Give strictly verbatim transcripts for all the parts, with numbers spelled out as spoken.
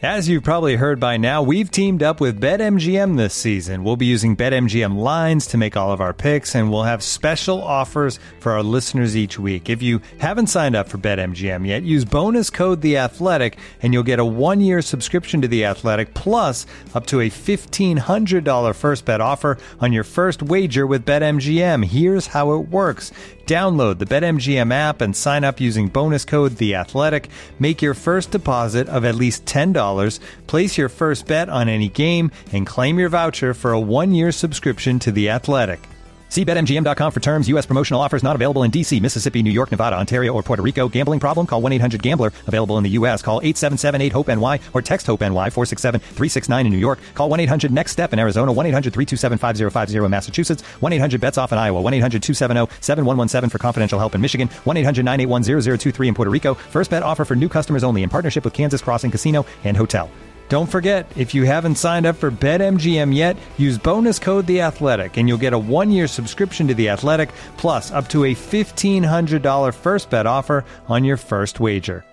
As you've probably heard by now, we've teamed up with BetMGM this season. We'll be using BetMGM lines to make all of our picks, and we'll have special offers for our listeners each week. If you haven't signed up for BetMGM yet, use bonus code The Athletic, and you'll get a one-year subscription to The Athletic, plus up to a fifteen hundred dollars first bet offer on your first wager with BetMGM. Here's how it works. Download the BetMGM app and sign up using bonus code The Athletic. Make your first deposit of at least ten dollars. Place your first bet on any game and claim your voucher for a one-year subscription to The Athletic. See Bet M G M dot com for terms. U S promotional offers not available in D C, Mississippi, New York, Nevada, Ontario, or Puerto Rico. Gambling problem? Call one eight hundred gambler. Available in the U S. Call eight seven seven eight hope N Y or text HOPE-NY four six seven three six nine in New York. Call one eight hundred next step in Arizona. one eight hundred three two seven five zero five zero in Massachusetts. one eight hundred bets off in Iowa. one eight hundred two seven zero seven one one seven for confidential help in Michigan. one eight hundred nine eight one zero zero two three in Puerto Rico. First bet offer for new customers only in partnership with Kansas Crossing Casino and Hotel. Don't forget, if you haven't signed up for BetMGM yet, use bonus code The Athletic, and you'll get a one-year subscription to The Athletic, plus up to a fifteen hundred dollars first bet offer on your first wager.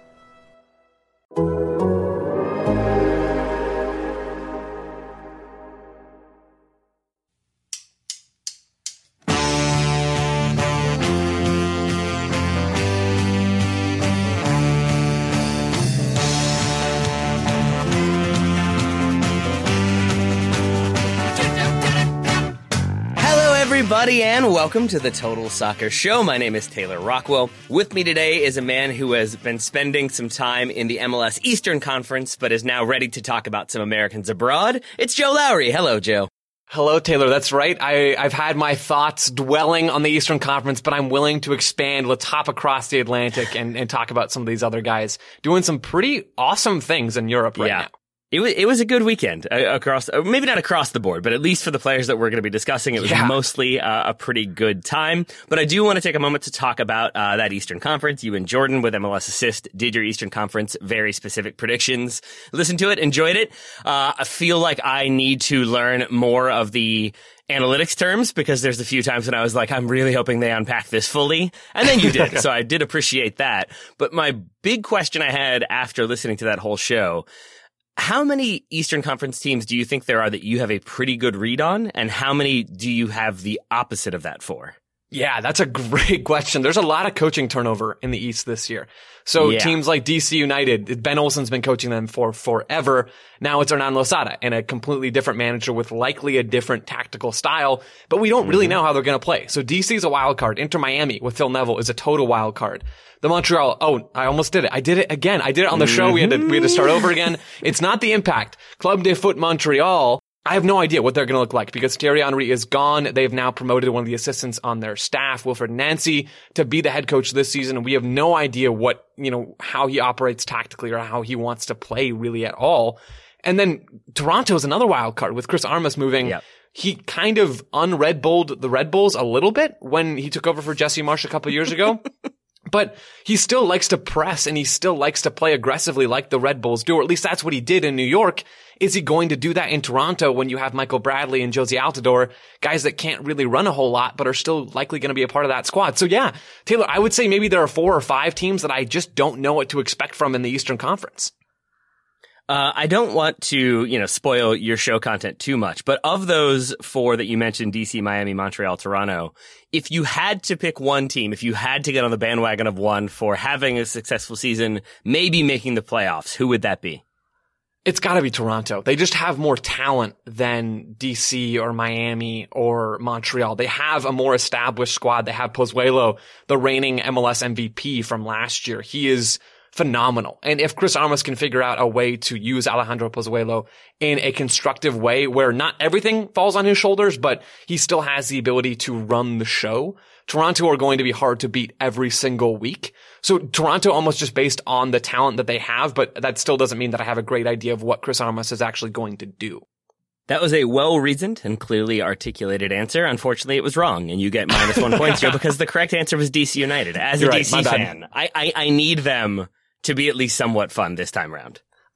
Everybody, and welcome to the Total Soccer Show. My name is Taylor Rockwell. With me today is a man who has been spending some time in the M L S Eastern Conference, but is now ready to talk about some Americans abroad. It's Joe Lowry. Hello, Joe. Hello, Taylor. That's right. I, I've had my thoughts dwelling on the Eastern Conference, but I'm willing to expand. Let's hop across the Atlantic and, and talk about some of these other guys doing some pretty awesome things in Europe right yeah. now. It was, it was a good weekend uh, across, uh, maybe not across the board, but at least for the players that we're going to be discussing, it was yeah. mostly uh, a pretty good time. But I do want to take a moment to talk about uh, that Eastern Conference. You and Jordan with M L S Assist did your Eastern Conference very specific predictions. Listened to it, enjoyed it. Uh, I feel like I need to learn more of the analytics terms, because there's a few times when I was like, I'm really hoping they unpack this fully. And then you did. So I did appreciate that. But my big question I had after listening to that whole show, how many Eastern Conference teams do you think there are that you have a pretty good read on? And how many do you have the opposite of that for? Yeah, that's a great question. There's a lot of coaching turnover in the East this year. So yeah. teams like D C United, Ben Olsen's been coaching them for forever. Now it's Hernan Losada and a completely different manager with likely a different tactical style, but we don't really know how they're going to play. So D C's a wild card. Inter Miami with Phil Neville is a total wild card. The Montreal, oh, I almost did it. I did it again. I did it on the mm-hmm. show. We had to, we had to start over again. It's not the Impact. Club de Foot Montreal. I have no idea what they're going to look like because Thierry Henry is gone. They've now promoted one of the assistants on their staff, Wilfred Nancy, to be the head coach this season. And we have no idea what, you know, how he operates tactically or how he wants to play really at all. And then Toronto is another wild card with Chris Armas moving. Yep. He kind of un-Red Bulled the Red Bulls a little bit when he took over for Jesse Marsch a couple years ago. But he still likes to press and he still likes to play aggressively like the Red Bulls do, or at least that's what he did in New York. Is he going to do that in Toronto when you have Michael Bradley and Josie Altidore, guys that can't really run a whole lot but are still likely going to be a part of that squad? So yeah, Taylor, I would say maybe there are four or five teams that I just don't know what to expect from in the Eastern Conference. Uh, I don't want to, you know, spoil your show content too much, but of those four that you mentioned, D C, Miami, Montreal, Toronto, if you had to pick one team, if you had to get on the bandwagon of one for having a successful season, maybe making the playoffs, who would that be? It's got to be Toronto. They just have more talent than D C or Miami or Montreal. They have a more established squad. They have Pozuelo, the reigning M L S M V P from last year. He is phenomenal. And if Chris Armas can figure out a way to use Alejandro Pozuelo in a constructive way where not everything falls on his shoulders, but he still has the ability to run the show, Toronto are going to be hard to beat every single week. So Toronto almost just based on the talent that they have, but that still doesn't mean that I have a great idea of what Chris Armas is actually going to do. That was a well-reasoned and clearly articulated answer. Unfortunately, it was wrong, and you get minus one point here because the correct answer was D C United. As a You're D C right, fan, I, I, I need them to be at least somewhat fun this time around.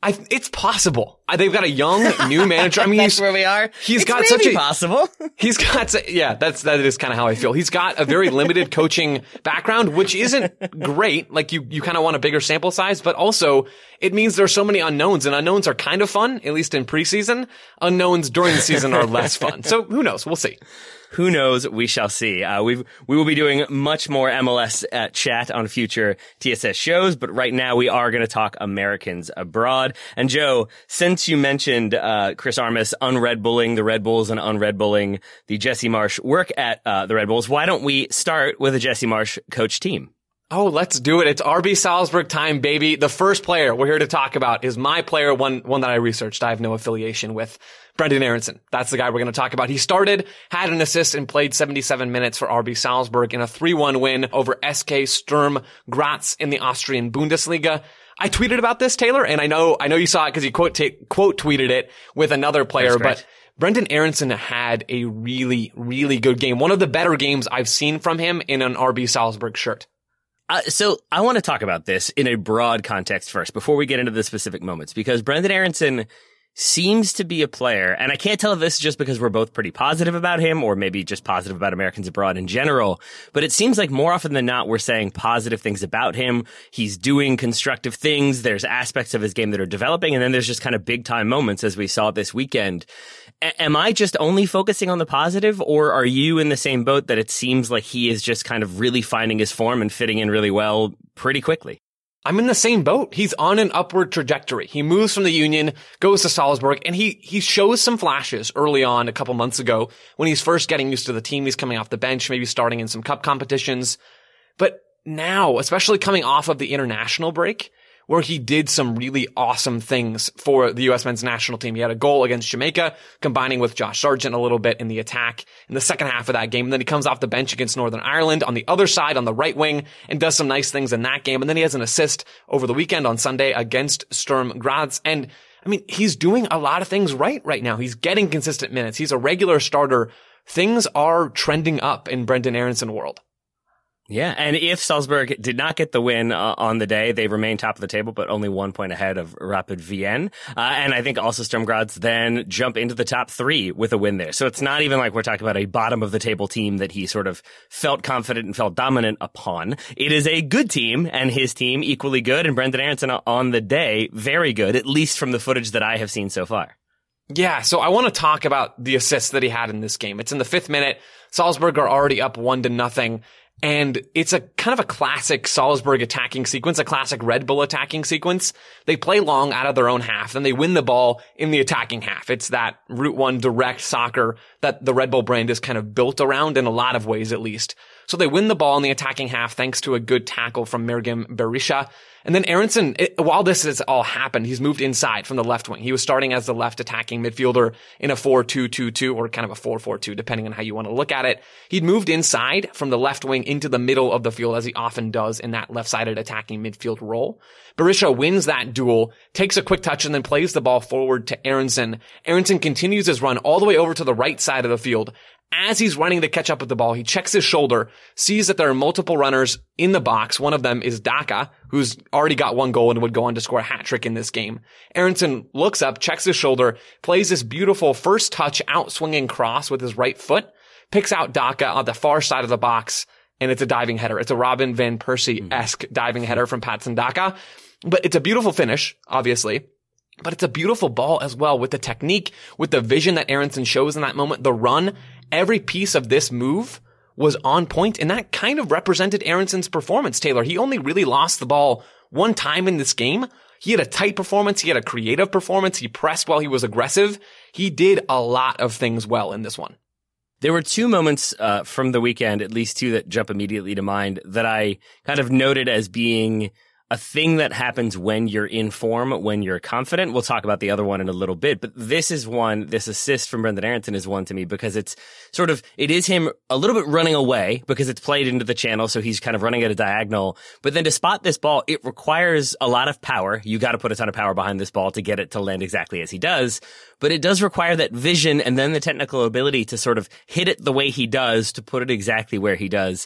I, it's possible. They've got a young new manager. I mean, that's he's, where we are. He's it's got maybe such a possible. He's got yeah. That's that is kind of how I feel. He's got a very limited coaching background, which isn't great. Like you, you kind of want a bigger sample size, but also it means there's so many unknowns, and unknowns are kind of fun, at least in preseason. Unknowns during the season are less fun. So who knows? We'll see. Who knows? We shall see. Uh, we we will be doing much more M L S uh, chat on future T S S shows, but right now we are going to talk Americans abroad. And Joe, since you mentioned uh, Chris Armas un-Red Bulling the Red Bulls and un-Red Bulling the Jesse Marsch work at uh, the Red Bulls, why don't we start with a Jesse Marsch coach team? Oh, let's do it. It's R B Salzburg time, baby. The first player we're here to talk about is my player, one one that I researched. I have no affiliation with. Brendan Aronson. That's the guy we're going to talk about. He started, had an assist, and played seventy-seven minutes for R B Salzburg in a three one win over S K Sturm Graz in the Austrian Bundesliga. I tweeted about this, Taylor, and I know I know you saw it because you quote t- quote tweeted it with another player, but Brendan Aronson had a really, really good game. One of the better games I've seen from him in an R B Salzburg shirt. Uh, so I want to talk about this in a broad context first before we get into the specific moments, because Brendan Aronson seems to be a player, and I can't tell if this is just because we're both pretty positive about him or maybe just positive about Americans abroad in general, but it seems like more often than not we're saying positive things about him. He's doing constructive things. There's aspects of his game that are developing, and then there's just kind of big time moments as we saw this weekend. A- am I just only focusing on the positive, or are you in the same boat that it seems like he is just kind of really finding his form and fitting in really well pretty quickly? I'm in the same boat. He's on an upward trajectory. He moves from the Union, goes to Salzburg, and he, he shows some flashes early on a couple months ago when he's first getting used to the team. He's coming off the bench, maybe starting in some cup competitions. But now, especially coming off of the international break, where he did some really awesome things for the U S men's national team. He had a goal against Jamaica, combining with Josh Sargent a little bit in the attack in the second half of that game. And then he comes off the bench against Northern Ireland on the other side, on the right wing, and does some nice things in that game. And then he has an assist over the weekend on Sunday against Sturm Graz. And I mean, he's doing a lot of things right right now. He's getting consistent minutes. He's a regular starter. Things are trending up in Brendan Aronson world. Yeah, and if Salzburg did not get the win uh, on the day, they remain top of the table, but only one point ahead of Rapid Vienna. Uh, and I think also Sturm Graz then jump into the top three with a win there. So it's not even like we're talking about a bottom of the table team that he sort of felt confident and felt dominant upon. It is a good team, and his team equally good, and Brendan Aronson on the day, very good, at least from the footage that I have seen so far. Yeah, so I want to talk about the assists that he had in this game. It's in the fifth minute. Salzburg are already up one to nothing. And it's a kind of a classic Salzburg attacking sequence, a classic Red Bull attacking sequence. They play long out of their own half, then they win the ball in the attacking half. It's that Route one direct soccer that the Red Bull brand is kind of built around in a lot of ways, at least. So they win the ball in the attacking half thanks to a good tackle from Mergim Berisha. And then Aronson, it, while this has all happened, he's moved inside from the left wing. He was starting as the left attacking midfielder in a four two two two or kind of a four four two, depending on how you want to look at it. He'd moved inside from the left wing into the middle of the field, as he often does in that left-sided attacking midfield role. Berisha wins that duel, takes a quick touch, and then plays the ball forward to Aronson. Aronson continues his run all the way over to the right side of the field. As he's running to catch up with the ball, he checks his shoulder, sees that there are multiple runners in the box. One of them is Daka, who's already got one goal and would go on to score a hat trick in this game. Aronson looks up, checks his shoulder, plays this beautiful first touch out swinging cross with his right foot, picks out Daka on the far side of the box, and it's a diving header. It's a Robin Van Persie-esque mm. diving header from Patson Daka. But it's a beautiful finish, obviously. But it's a beautiful ball as well, with the technique, with the vision that Aronson shows in that moment, the run. Every piece of this move was on point, and that kind of represented Aronson's performance, Taylor. He only really lost the ball one time in this game. He had a tight performance. He had a creative performance. He pressed while he was aggressive. He did a lot of things well in this one. There were two moments uh, from the weekend, at least two that jump immediately to mind, that I kind of noted as being a thing that happens when you're in form, when you're confident. We'll talk about the other one in a little bit, but this is one, this assist from Brendan Aronson is one to me because it's sort of, it is him a little bit running away because it's played into the channel, so he's kind of running at a diagonal. But then to spot this ball, it requires a lot of power. You got to put a ton of power behind this ball to get it to land exactly as he does. But it does require that vision and then the technical ability to sort of hit it the way he does, to put it exactly where he does.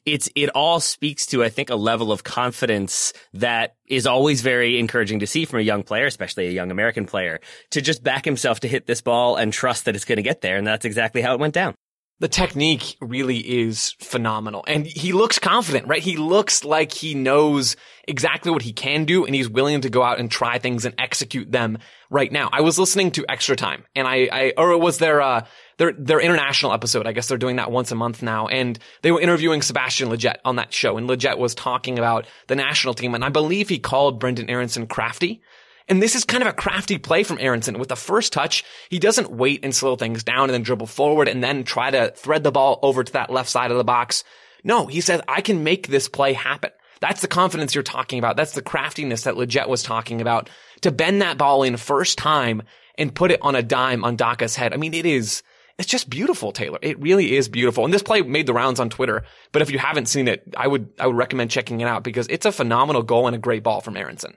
it's, it all speaks to, I think, a level of confidence that is always very encouraging to see from a young player, especially a young American player, to just back himself to hit this ball and trust that it's going to get there. And that's exactly how it went down. The technique really is phenomenal. And he looks confident, right? He looks like he knows exactly what he can do, and he's willing to go out and try things and execute them right now. I was listening to Extra Time, and I, I or it was their, uh, their, their international episode. I guess they're doing that once a month now. And they were interviewing Sebastian Lletget on that show, and Lletget was talking about the national team, and I believe he called Brenden Aaronson crafty. And this is kind of a crafty play from Aaronson. With the first touch, he doesn't wait and slow things down and then dribble forward and then try to thread the ball over to that left side of the box. No, he says, I can make this play happen. That's the confidence you're talking about. That's the craftiness that Lletget was talking about. To bend that ball in first time and put it on a dime on Daka's head. I mean, it is, it's just beautiful, Taylor. It really is beautiful. And this play made the rounds on Twitter. But if you haven't seen it, I would, I would recommend checking it out because it's a phenomenal goal and a great ball from Aaronson.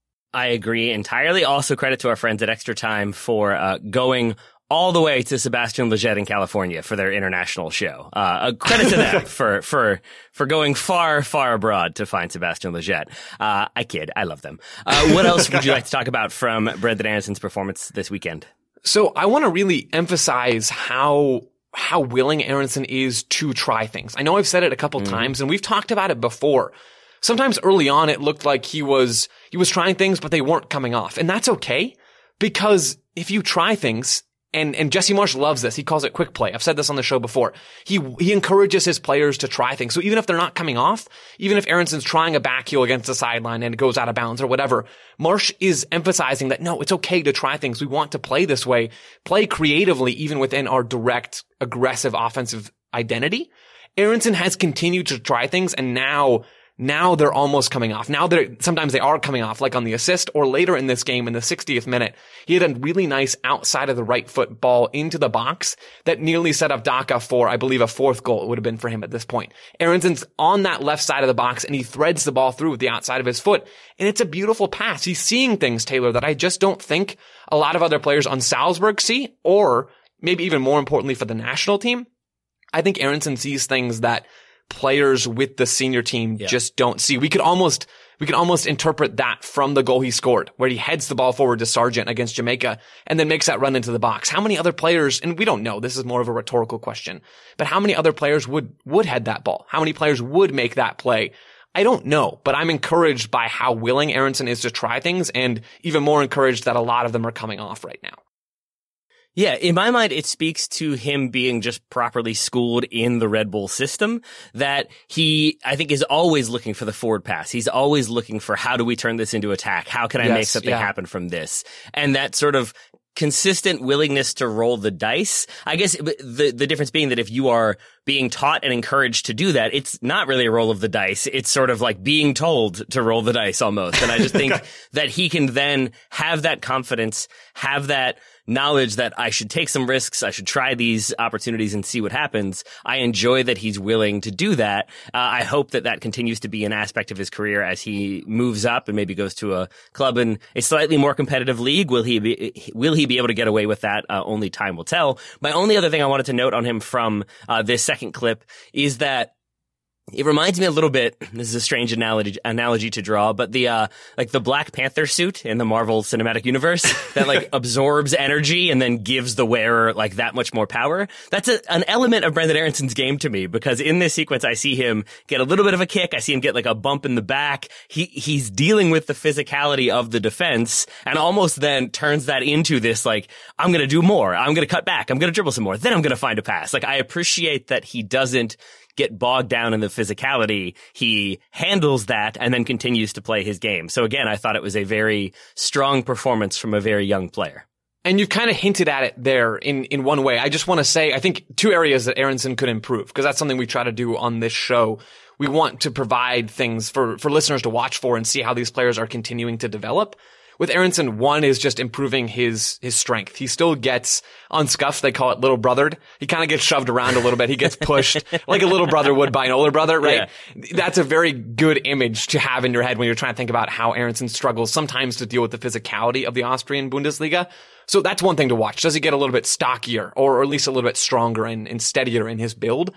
I agree entirely. Also, credit to our friends at Extra Time for uh, going all the way to Sebastian Lletget in California for their international show. Uh, a credit to them for for for going far, far abroad to find Sebastian Lletget. Uh, I kid. I love them. Uh, what else would you like to talk about from Brenden Aaronson's performance this weekend? So I want to really emphasize how how willing Aaronson is to try things. I know I've said it a couple mm. times, and we've talked about it before. Sometimes early on, it looked like he was, he was trying things, but they weren't coming off. And that's okay. Because if you try things, and, and Jesse Marsch loves this. He calls it quick play. I've said this on the show before. He, he encourages his players to try things. So even if they're not coming off, even if Aaronson's trying a back heel against the sideline and it goes out of bounds or whatever, Marsch is emphasizing that no, it's okay to try things. We want to play this way, play creatively, even within our direct, aggressive offensive identity. Aaronson has continued to try things, and now Now they're almost coming off. Now they're, sometimes they are coming off, like on the assist or later in this game in the sixtieth minute. He had a really nice outside of the right foot ball into the box that nearly set up Daka for, I believe, a fourth goal. It would have been for him at this point. Aaronson's on that left side of the box and he threads the ball through with the outside of his foot. And it's a beautiful pass. He's seeing things, Taylor, that I just don't think a lot of other players on Salzburg see, or maybe even more importantly for the national team. I think Aaronson sees things that players with the senior team yeah. just don't see. We could almost, we could almost interpret that from the goal he scored, where he heads the ball forward to Sargent against Jamaica and then makes that run into the box. How many other players, and we don't know, this is more of a rhetorical question, but how many other players would, would head that ball? How many players would make that play? I don't know, but I'm encouraged by how willing Aaronson is to try things, and even more encouraged that a lot of them are coming off right now. Yeah, in my mind, it speaks to him being just properly schooled in the Red Bull system, that he, I think, is always looking for the forward pass. He's always looking for, how do we turn this into attack? How can I yes, make something yeah. happen from this? And that sort of consistent willingness to roll the dice. I guess the the difference being that if you are being taught and encouraged to do that, it's not really a roll of the dice. It's sort of like being told to roll the dice almost. And I just think that he can then have that confidence, have that knowledge that I should take some risks, I should try these opportunities and see what happens. I enjoy that he's willing to do that. Uh, I hope that that continues to be an aspect of his career as he moves up and maybe goes to a club in a slightly more competitive league. Will he be, will he be able to get away with that? Uh, only time will tell. My only other thing I wanted to note on him from uh, this second clip is that it reminds me a little bit, this is a strange analogy, analogy to draw, but the, uh, like the Black Panther suit in the Marvel Cinematic Universe that like absorbs energy and then gives the wearer like that much more power. That's a, an element of Brenden Aaronson's game to me, because in this sequence, I see him get a little bit of a kick. I see him get like a bump in the back. He, he's dealing with the physicality of the defense and almost then turns that into this, like, I'm going to do more. I'm going to cut back. I'm going to dribble some more. Then I'm going to find a pass. Like, I appreciate that he doesn't get bogged down in the physicality. He handles that and then continues to play his game. So again, I thought it was a very strong performance from a very young player. And you've kind of hinted at it there in, in one way. I just want to say, I think two areas that Aaronson could improve, because that's something we try to do on this show. We want to provide things for, for listeners to watch for and see how these players are continuing to develop. With Aaronson, one is just improving his, his strength. He still gets unscuffed. They call it little brothered. He kind of gets shoved around a little bit. He gets pushed like a little brother would by an older brother, right? Yeah. That's a very good image to have in your head when you're trying to think about how Aaronson struggles sometimes to deal with the physicality of the Austrian Bundesliga. So that's one thing to watch. Does he get a little bit stockier, or at least a little bit stronger and, and steadier in his build?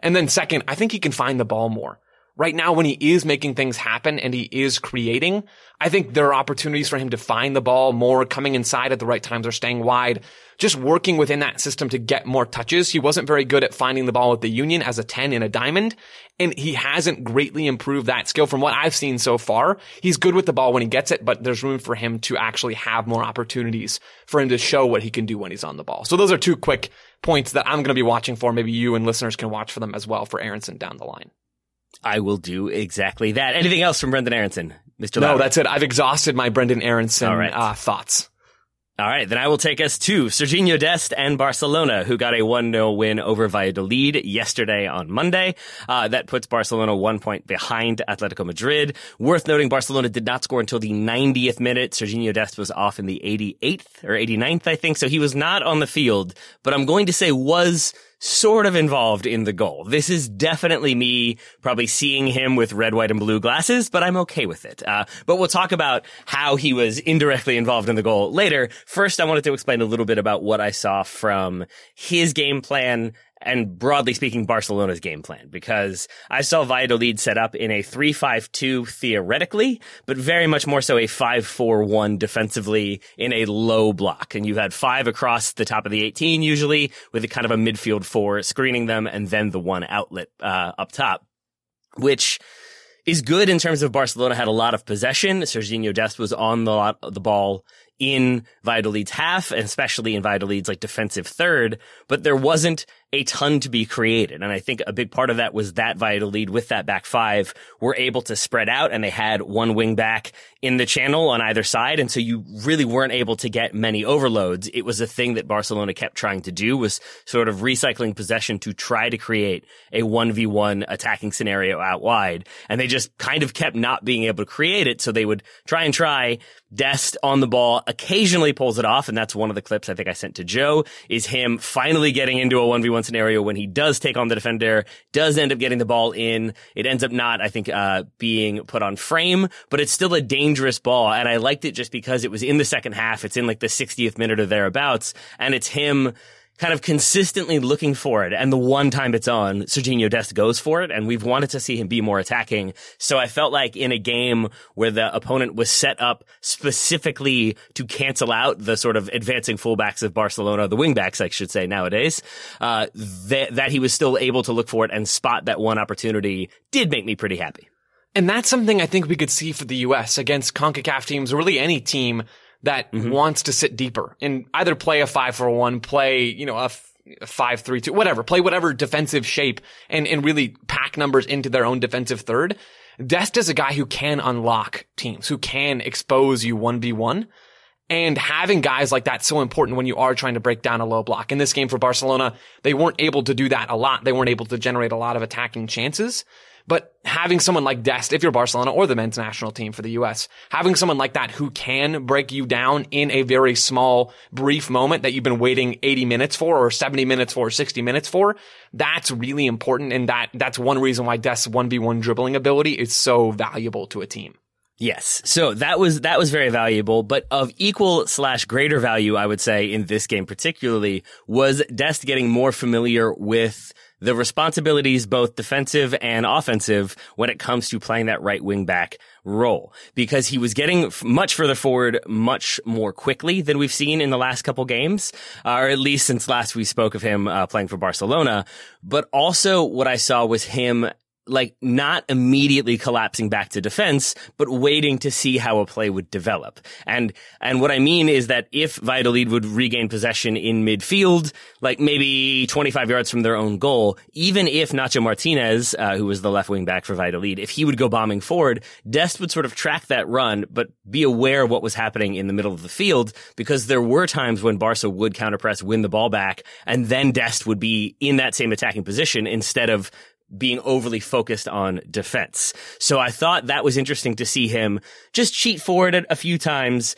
And then second, I think he can find the ball more. Right now, when he is making things happen and he is creating, I think there are opportunities for him to find the ball more, coming inside at the right times or staying wide, just working within that system to get more touches. He wasn't very good at finding the ball with the Union as a ten in a diamond, and he hasn't greatly improved that skill from what I've seen so far. He's good with the ball when he gets it, but there's room for him to actually have more opportunities for him to show what he can do when he's on the ball. So those are two quick points that I'm going to be watching for. Maybe you and listeners can watch for them as well for Aaronson down the line. I will do exactly that. Anything else from Brendan Aronson, Mister No, Lowry? that's it. I've exhausted my Brendan Aronson All right. uh, thoughts. All right, then I will take us to Sergiño Dest and Barcelona, who got a one nil win over Valladolid yesterday on Monday. Uh, that puts Barcelona one point behind Atletico Madrid. Worth noting, Barcelona did not score until the ninetieth minute. Sergiño Dest was off in the eighty-eighth or eighty-ninth, I think, so he was not on the field, but I'm going to say was sort of involved in the goal. This is definitely me probably seeing him with red, white, and blue glasses, but I'm okay with it. Uh, but we'll talk about how he was indirectly involved in the goal later. First, I wanted to explain a little bit about what I saw from his game plan and, broadly speaking, Barcelona's game plan, because I saw Valladolid set up in a three five two theoretically, but very much more so a five four one defensively in a low block. And you had five across the top of the eighteen usually, with a kind of a midfield four screening them, and then the one outlet uh, up top, which is good in terms of Barcelona had a lot of possession. Sergiño Dest was on the lot, the ball in Valladolid's half, and especially in Valladolid's like defensive third, but there wasn't a ton to be created. And I think a big part of that was that Valladolid with that back five were able to spread out, and they had one wing back in the channel on either side. And so you really weren't able to get many overloads. It was a thing that Barcelona kept trying to do, was sort of recycling possession to try to create a one v one attacking scenario out wide. And they just kind of kept not being able to create it. So they would try and try. Dest on the ball occasionally pulls it off, and that's one of the clips I think I sent to Joe, is him finally getting into a one v one scenario when he does take on the defender, does end up getting the ball in. It ends up not, I think, uh being put on frame, but it's still a dangerous ball, and I liked it just because it was in the second half. It's in like the sixtieth minute or thereabouts, and it's him kind of consistently looking for it. And the one time it's on, Sergiño Dest goes for it, and we've wanted to see him be more attacking. So I felt like in a game where the opponent was set up specifically to cancel out the sort of advancing fullbacks of Barcelona, the wingbacks, I should say nowadays, uh, that, that he was still able to look for it and spot that one opportunity did make me pretty happy. And that's something I think we could see for the U S against CONCACAF teams, or really any team that mm-hmm. wants to sit deeper and either play a five four one, play, you know, a, f- a five three two, whatever, play whatever defensive shape and, and really pack numbers into their own defensive third. Dest is a guy who can unlock teams, who can expose you one v one. And having guys like that so important when you are trying to break down a low block. In this game for Barcelona, they weren't able to do that a lot. They weren't able to generate a lot of attacking chances. But having someone like Dest, if you're Barcelona or the men's national team for the U S, having someone like that who can break you down in a very small, brief moment that you've been waiting eighty minutes for, or seventy minutes for, or sixty minutes for, that's really important. And that, that's one reason why Dest's one v one dribbling ability is so valuable to a team. Yes. So that was, that was very valuable, but of equal slash greater value, I would say, in this game particularly, was Dest getting more familiar with the responsibilities, both defensive and offensive, when it comes to playing that right wing back role, because he was getting f- much further forward much more quickly than we've seen in the last couple games, uh, or at least since last we spoke of him uh, playing for Barcelona. But also what I saw was him like not immediately collapsing back to defense, but waiting to see how a play would develop. And, and what I mean is that if Valladolid would regain possession in midfield, like maybe twenty-five yards from their own goal, even if Nacho Martinez, uh, who was the left wing back for Valladolid, if he would go bombing forward, Dest would sort of track that run, but be aware of what was happening in the middle of the field, because there were times when Barca would counterpress, win the ball back, and then Dest would be in that same attacking position instead of being overly focused on defense. So I thought that was interesting to see him just cheat forward a few times.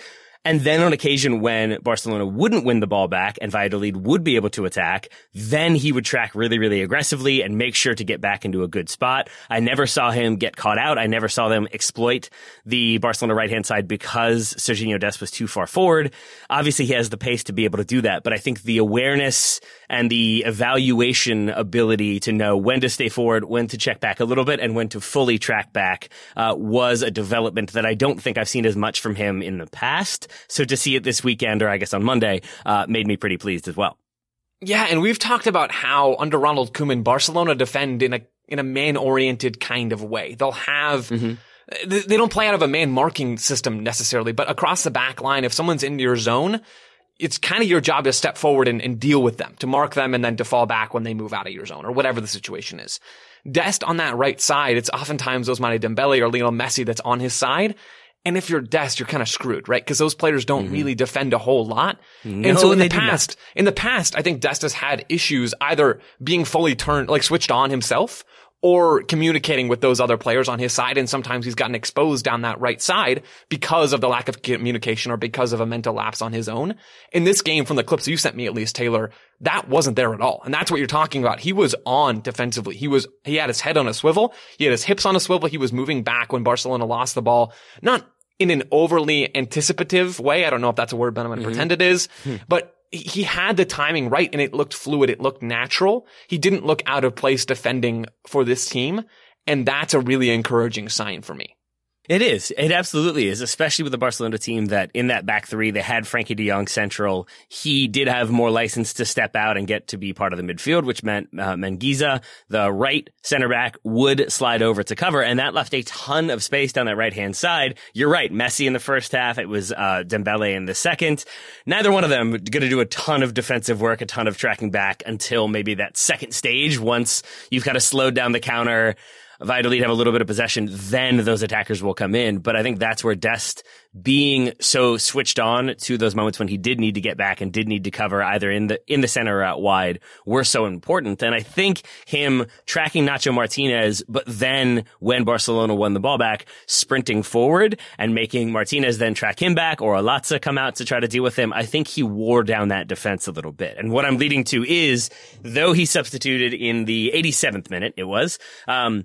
And then on occasion when Barcelona wouldn't win the ball back and Valladolid would be able to attack, then he would track really, really aggressively and make sure to get back into a good spot. I never saw him get caught out. I never saw them exploit the Barcelona right-hand side because Sergiño Dest was too far forward. Obviously, he has the pace to be able to do that, but I think the awareness and the evaluation ability to know when to stay forward, when to check back a little bit, and when to fully track back uh, was a development that I don't think I've seen as much from him in the past. So to see it this weekend, or I guess on Monday, uh, made me pretty pleased as well. Yeah, and we've talked about how under Ronald Koeman, Barcelona defend in a in a man-oriented kind of way. They'll have... Mm-hmm. They don't play out of a man-marking system necessarily, but across the back line, if someone's in your zone, it's kind of your job to step forward and, and deal with them, to mark them and then to fall back when they move out of your zone or whatever the situation is. Dest on that right side, it's oftentimes Ousmane Dembele or Lionel Messi that's on his side. And if you're Dest, you're kind of screwed, right? Because those players don't mm-hmm. really defend a whole lot. No, and so in the past, in the past, I think Dest has had issues either being fully turned, like switched on himself, or communicating with those other players on his side. And sometimes he's gotten exposed down that right side because of the lack of communication or because of a mental lapse on his own. In this game, from the clips you sent me, at least, Taylor, that wasn't there at all. And that's what you're talking about. He was on defensively. He was, he had his head on a swivel. He had his hips on a swivel. He was moving back when Barcelona lost the ball. Not in an overly anticipative way. I don't know if that's a word, but I'm going to mm-hmm. pretend it is. Hmm. But he had the timing right and it looked fluid. It looked natural. He didn't look out of place defending for this team. And that's a really encouraging sign for me. It is. It absolutely is, especially with the Barcelona team that in that back three, they had Frankie de Jong central. He did have more license to step out and get to be part of the midfield, which meant uh, Mengiza, the right center back, would slide over to cover. And that left a ton of space down that right-hand side. You're right. Messi in the first half. It was uh, Dembele in the second. Neither one of them going to do a ton of defensive work, a ton of tracking back until maybe that second stage. Once you've kind of slowed down the counter, Valladolid have a little bit of possession, then those attackers will come in. But I think that's where Dest being so switched on to those moments when he did need to get back and did need to cover either in the in the center or out wide were so important. And I think him tracking Nacho Martinez, but then when Barcelona won the ball back, sprinting forward and making Martinez then track him back or Alatza come out to try to deal with him, I think he wore down that defense a little bit. And what I'm leading to is, though he substituted in the eighty-seventh minute, it was, um,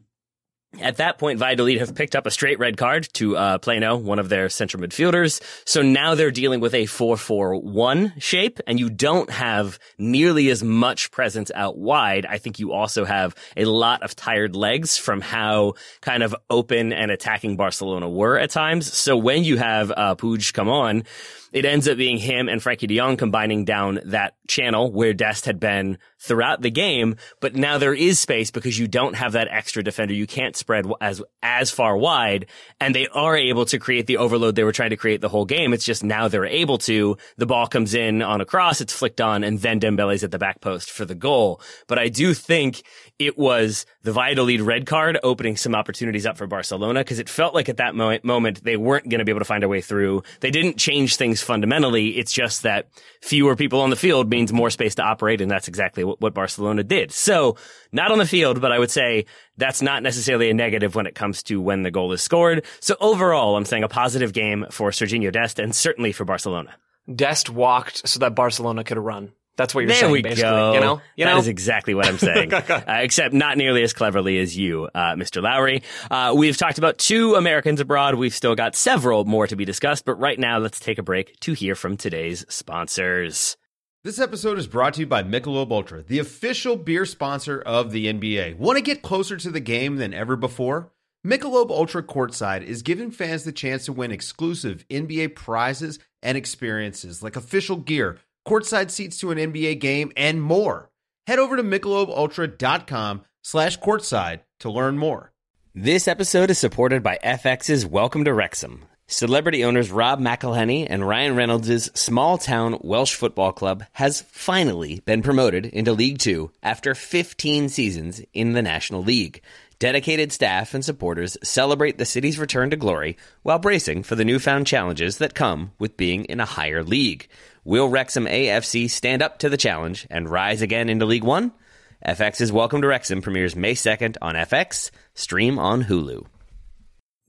at that point, Valladolid have picked up a straight red card to uh, Plano, one of their central midfielders. So now they're dealing with a four four one shape, and you don't have nearly as much presence out wide. I think you also have a lot of tired legs from how kind of open and attacking Barcelona were at times. So when you have uh, Puig come on, it ends up being him and Frankie de Jong combining down that channel where Dest had been throughout the game. But now there is space because you don't have that extra defender. You can't spread as as far wide, and they are able to create the overload they were trying to create the whole game. It's just now they're able to. The ball comes in on a cross, it's flicked on, and then Dembele's at the back post for the goal. But I do think it was the Valladolid red card opening some opportunities up for Barcelona because it felt like at that mo- moment they weren't going to be able to find a way through. They didn't change things fundamentally. It's just that fewer people on the field means more space to operate, and that's exactly what, what Barcelona did. So not on the field, but I would say that's not necessarily a negative when it comes to when the goal is scored. So overall, I'm saying a positive game for Sergiño Dest and certainly for Barcelona. Dest walked so that Barcelona could run. That's what you're there saying, we basically. Go. You know? You that know? is exactly what I'm saying, uh, except not nearly as cleverly as you, uh, Mister Lowry. Uh, we've talked about two Americans abroad. We've still got several more to be discussed, but right now let's take a break to hear from today's sponsors. This episode is brought to you by Michelob Ultra, the official beer sponsor of the N B A. Want to get closer to the game than ever before? Michelob Ultra Courtside is giving fans the chance to win exclusive N B A prizes and experiences like official gear, courtside seats to an N B A game, and more. Head over to michelobultra.com slash courtside to learn more. This episode is supported by F X's Welcome to Wrexham. Celebrity owners Rob McElhenney and Ryan Reynolds' small-town Welsh football club has finally been promoted into League Two after fifteen seasons in the National League. Dedicated staff and supporters celebrate the city's return to glory while bracing for the newfound challenges that come with being in a higher league. Will Wrexham A F C stand up to the challenge and rise again into League One? F X's Welcome to Wrexham premieres May second on F X, stream on Hulu.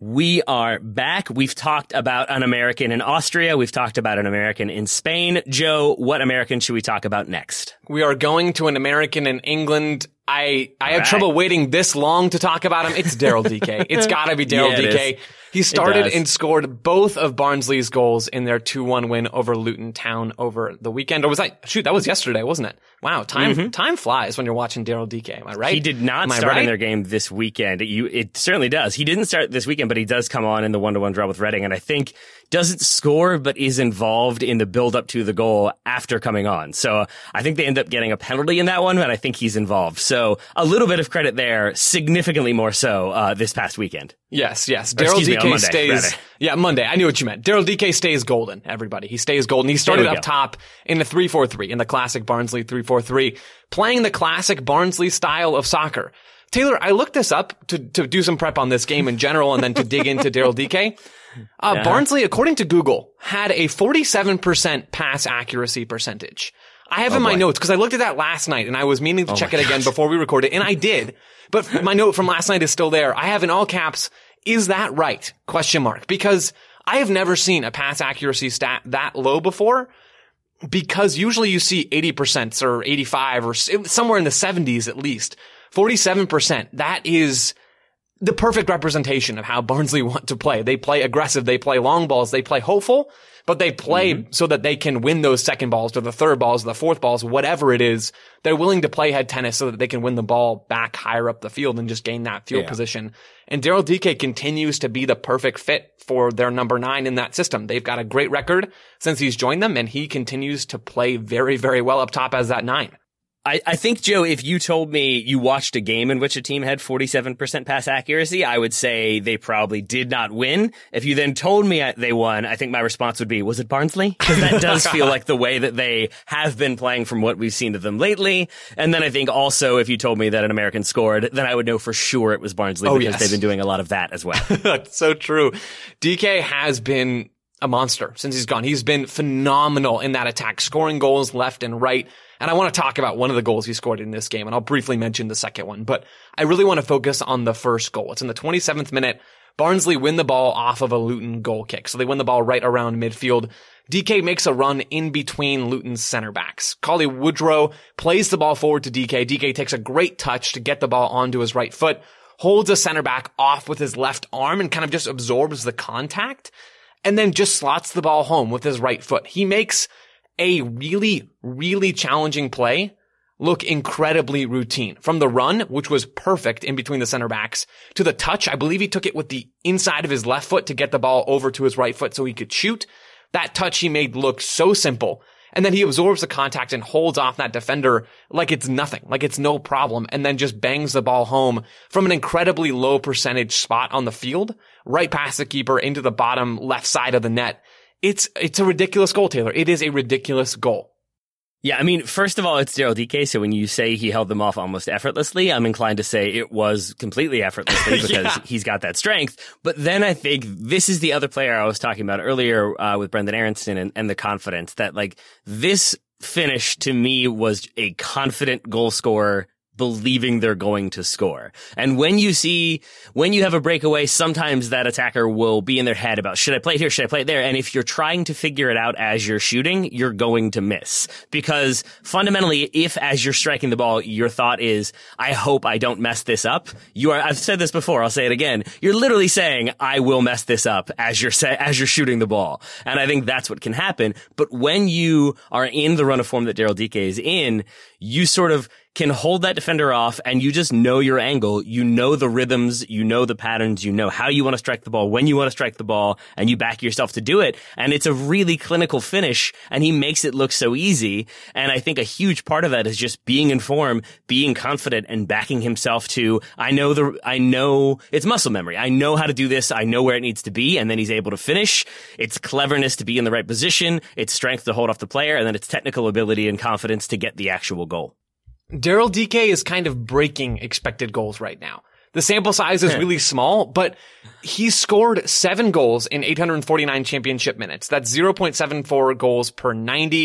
We are back. We've talked about an American in Austria. We've talked about an American in Spain. Joe, what American should we talk about next? We are going to an American in England. I, I have right. trouble waiting this long to talk about him. It's Daryl D K. It's gotta be Daryl Yeah, D K. is. He started and scored both of Barnsley's goals in their two one win over Luton Town over the weekend. Or was that, shoot, that was yesterday, wasn't it? Wow, time, mm-hmm. time flies when you're watching Daryl D K. Am I right? He did not Am I start right? in their game this weekend. You, it certainly does. He didn't start this weekend, but he does come on in the one-to-one draw with Reading, and I think doesn't score, but is involved in the build-up to the goal after coming on. So I think they end up getting a penalty in that one, but I think he's involved. So a little bit of credit there, significantly more so uh, this past weekend. Yes, yes. Daryl D K Monday, stays. rather. Yeah, Monday. I knew what you meant. Daryl D K stays golden, everybody. He stays golden. He started up go. top in the three four three, in the classic Barnsley three four three, playing the classic Barnsley style of soccer. Taylor, I looked this up to, to do some prep on this game in general and then to dig into Daryl D K. Uh, yeah. Barnsley, according to Google, had a forty-seven percent pass accuracy percentage. I have oh in my boy. notes, because I looked at that last night and I was meaning to oh check it again before we recorded, and I did. But my note from last night is still there. I have in all caps, is that right? Question mark. Because I have never seen a pass accuracy stat that low before, because usually you see eighty percent or eighty-five or somewhere in the seventies at least. forty-seven percent. That is the perfect representation of how Barnsley want to play. They play aggressive. They play long balls. They play hopeful, but they play mm-hmm. so that they can win those second balls or the third balls or the fourth balls, whatever it is. They're willing to play head tennis so that they can win the ball back higher up the field and just gain that field yeah. position. And Daryl D K continues to be the perfect fit for their number nine in that system. They've got a great record since he's joined them, and he continues to play very, very well up top as that nine. I, I think, Joe, if you told me you watched a game in which a team had forty-seven percent pass accuracy, I would say they probably did not win. If you then told me they won, I think my response would be, was it Barnsley? Because that does feel like the way that they have been playing from what we've seen of them lately. And then I think also if you told me that an American scored, then I would know for sure it was Barnsley oh, because yes. they've been doing a lot of that as well. That's so true. D K has been a monster since he's gone. He's been phenomenal in that attack, scoring goals left and right. And I want to talk about one of the goals he scored in this game, and I'll briefly mention the second one, but I really want to focus on the first goal. It's in the twenty-seventh minute. Barnsley win the ball off of a Luton goal kick. So they win the ball right around midfield. D K makes a run in between Luton's center backs. Collie Woodrow plays the ball forward to D K. D K takes a great touch to get the ball onto his right foot, holds a center back off with his left arm and kind of just absorbs the contact, and then just slots the ball home with his right foot. He makes a really, really challenging play look incredibly routine. From the run, which was perfect in between the center backs, to the touch, I believe he took it with the inside of his left foot to get the ball over to his right foot so he could shoot. That touch he made look so simple. And then he absorbs the contact and holds off that defender like it's nothing, like it's no problem, and then just bangs the ball home from an incredibly low percentage spot on the field, right past the keeper into the bottom left side of the net. It's, it's a ridiculous goal, Taylor. It is a ridiculous goal. Yeah, I mean, first of all, it's Daryl D K, so when you say he held them off almost effortlessly, I'm inclined to say it was completely effortlessly because yeah. he's got that strength. But then I think this is the other player I was talking about earlier uh, with Brendan Aronson and, and the confidence that, like, this finish to me was a confident goal scorer believing they're going to score. And when you see, when you have a breakaway, sometimes that attacker will be in their head about, should I play it here? Should I play it there? And if you're trying to figure it out as you're shooting, you're going to miss. Because fundamentally, if as you're striking the ball, your thought is, I hope I don't mess this up, you are, I've said this before, I'll say it again, you're literally saying, I will mess this up as you're sa- as you're shooting the ball. And I think that's what can happen. But when you are in the run of form that Daryl D K is in, you sort of can hold that defender off and you just know your angle. You know the rhythms, you know the patterns, you know how you want to strike the ball, when you want to strike the ball, and you back yourself to do it. And it's a really clinical finish, and he makes it look so easy. And I think a huge part of that is just being in form, being confident, and backing himself to, I know the, I know, it's muscle memory. I know how to do this. I know where it needs to be. And then he's able to finish. It's cleverness to be in the right position. It's strength to hold off the player. And then it's technical ability and confidence to get the actual goal. Daryl D K is kind of breaking expected goals right now. The sample size is really small, but he scored seven goals in eight hundred forty-nine championship minutes. That's zero point seven four goals per ninety.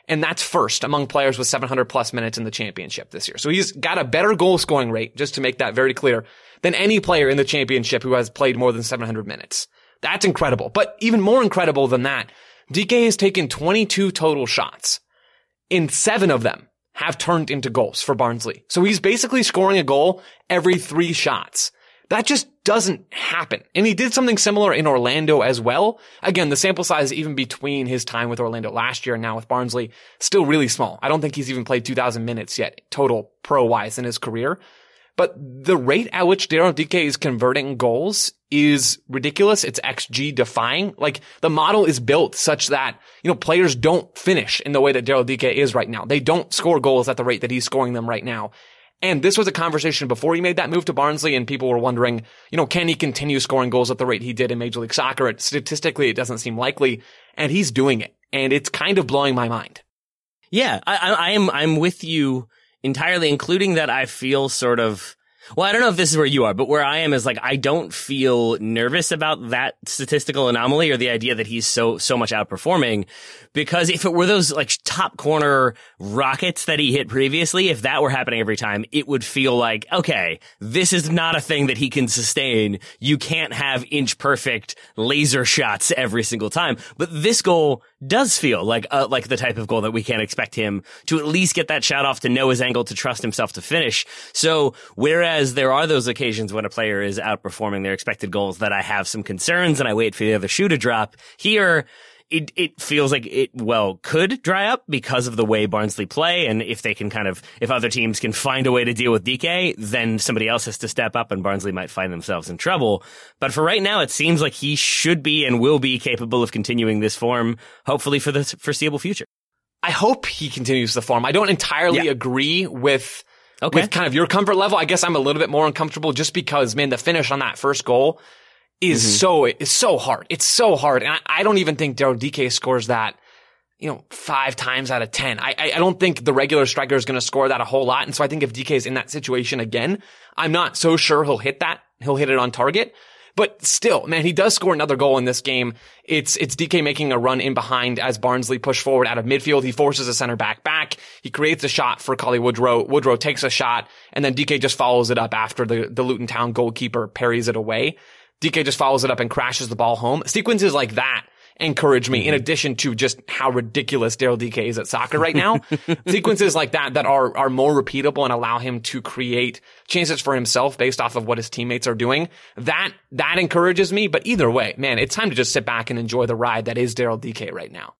And that's first among players with seven hundred plus minutes in the championship this year. So he's got a better goal scoring rate, just to make that very clear, than any player in the championship who has played more than seven hundred minutes. That's incredible. But even more incredible than that, D K has taken twenty-two total shots. In seven of them have turned into goals for Barnsley. So he's basically scoring a goal every three shots. That just doesn't happen. And he did something similar in Orlando as well. Again, the sample size even between his time with Orlando last year and now with Barnsley, still really small. I don't think he's even played two thousand minutes yet, total pro-wise in his career. But the rate at which Daryl Dike is converting goals is ridiculous. It's X G defying. Like, the model is built such that, you know, players don't finish in the way that Daryl Dike is right now. They don't score goals at the rate that he's scoring them right now. And this was a conversation before he made that move to Barnsley, and people were wondering, you know, can he continue scoring goals at the rate he did in Major League Soccer? It, statistically, it doesn't seem likely, and he's doing it. And it's kind of blowing my mind. Yeah, I, I, I am, I'm with you entirely, including that I feel sort of, well, I don't know if this is where you are, but where I am is like, I don't feel nervous about that statistical anomaly or the idea that he's so, so much outperforming, because if it were those like top corner rockets that he hit previously, if that were happening every time, it would feel like, okay, this is not a thing that he can sustain. You can't have inch perfect laser shots every single time. But this goal does feel like, uh, like the type of goal that we can expect him to at least get that shot off, to know his angle, to trust himself to finish. So whereas As there are those occasions when a player is outperforming their expected goals that I have some concerns and I wait for the other shoe to drop, here it it feels like it, well, could dry up because of the way Barnsley play. And if they can kind of, if other teams can find a way to deal with D K, then somebody else has to step up and Barnsley might find themselves in trouble. But for right now, it seems like he should be and will be capable of continuing this form, hopefully for the foreseeable future. I hope he continues the form. I don't entirely yeah. agree with Okay. With kind of your comfort level. I guess I'm a little bit more uncomfortable just because, man, the finish on that first goal is mm-hmm. so, it's so hard. It's so hard. And I, I don't even think Daryl Dike scores that, you know, five times out of ten. I, I, I don't think the regular striker is going to score that a whole lot. And so I think if D K is in that situation again, I'm not so sure he'll hit that. He'll hit it on target. But still, man, he does score another goal in this game. It's, it's D K making a run in behind as Barnsley push forward out of midfield. He forces a center back back. He creates a shot for Collie Woodrow. Woodrow takes a shot, and then D K just follows it up after the, the Luton Town goalkeeper parries it away. D K just follows it up and crashes the ball home. Sequences like that encourage me, in addition to just how ridiculous Daryl D K is at soccer right now. Sequences like that that are are more repeatable and allow him to create chances for himself based off of what his teammates are doing. That that encourages me. But either way, man, it's time to just sit back and enjoy the ride that is Daryl D K right now.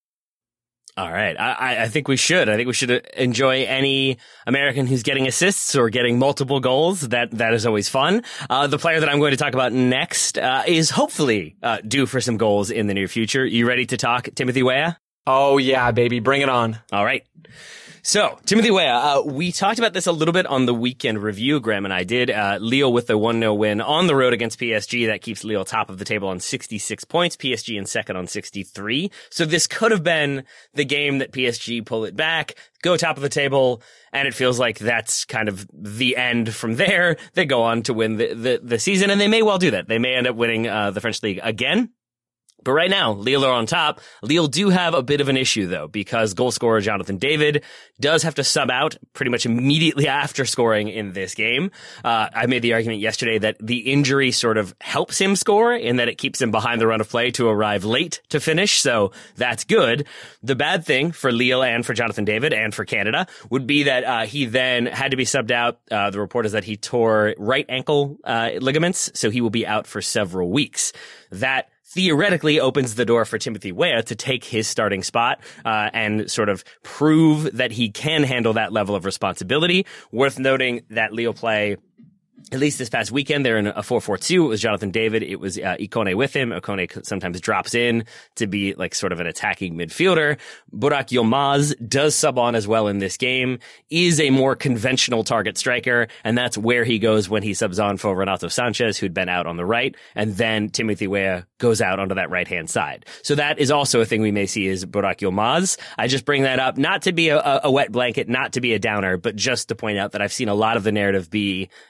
All right. I, I think we should. I think we should enjoy any American who's getting assists or getting multiple goals. That, that is always fun. Uh, the player that I'm going to talk about next, uh, is hopefully, uh, due for some goals in the near future. You ready to talk Timothy Weah? Oh yeah, baby. Bring it on. All right. So, Timothy Weah, uh, we talked about this a little bit on the weekend review, Graham and I did. Uh, Lille with the one nil win on the road against P S G. That keeps Lille top of the table on sixty-six points, P S G in second on sixty-three. So this could have been the game that P S G pull it back, go top of the table, and it feels like that's kind of the end from there. They go on to win the, the, the season, and they may well do that. They may end up winning uh, the French league again. But right now, Lille are on top. Lille do have a bit of an issue, though, because goal scorer Jonathan David does have to sub out pretty much immediately after scoring in this game. Uh, I made the argument yesterday that the injury sort of helps him score in that it keeps him behind the run of play to arrive late to finish, so that's good. The bad thing for Lille and for Jonathan David and for Canada would be that uh, he then had to be subbed out. Uh, the report is that he tore right ankle uh, ligaments, so he will be out for several weeks. That theoretically opens the door for Timothy Weah to take his starting spot uh, and sort of prove that he can handle that level of responsibility. Worth noting that Lille play, at least this past weekend, they're in a four four two. It was Jonathan David. It was uh, Ikone with him. Ikone sometimes drops in to be like sort of an attacking midfielder. Burak Yilmaz does sub on as well in this game, is a more conventional target striker, and that's where he goes when he subs on for Renato Sanchez, who'd been out on the right, and then Timothy Weah goes out onto that right-hand side. So that is also a thing we may see is Burak Yilmaz. I just bring that up not to be a, a wet blanket, not to be a downer, but just to point out that I've seen a lot of the narrative be now Timothy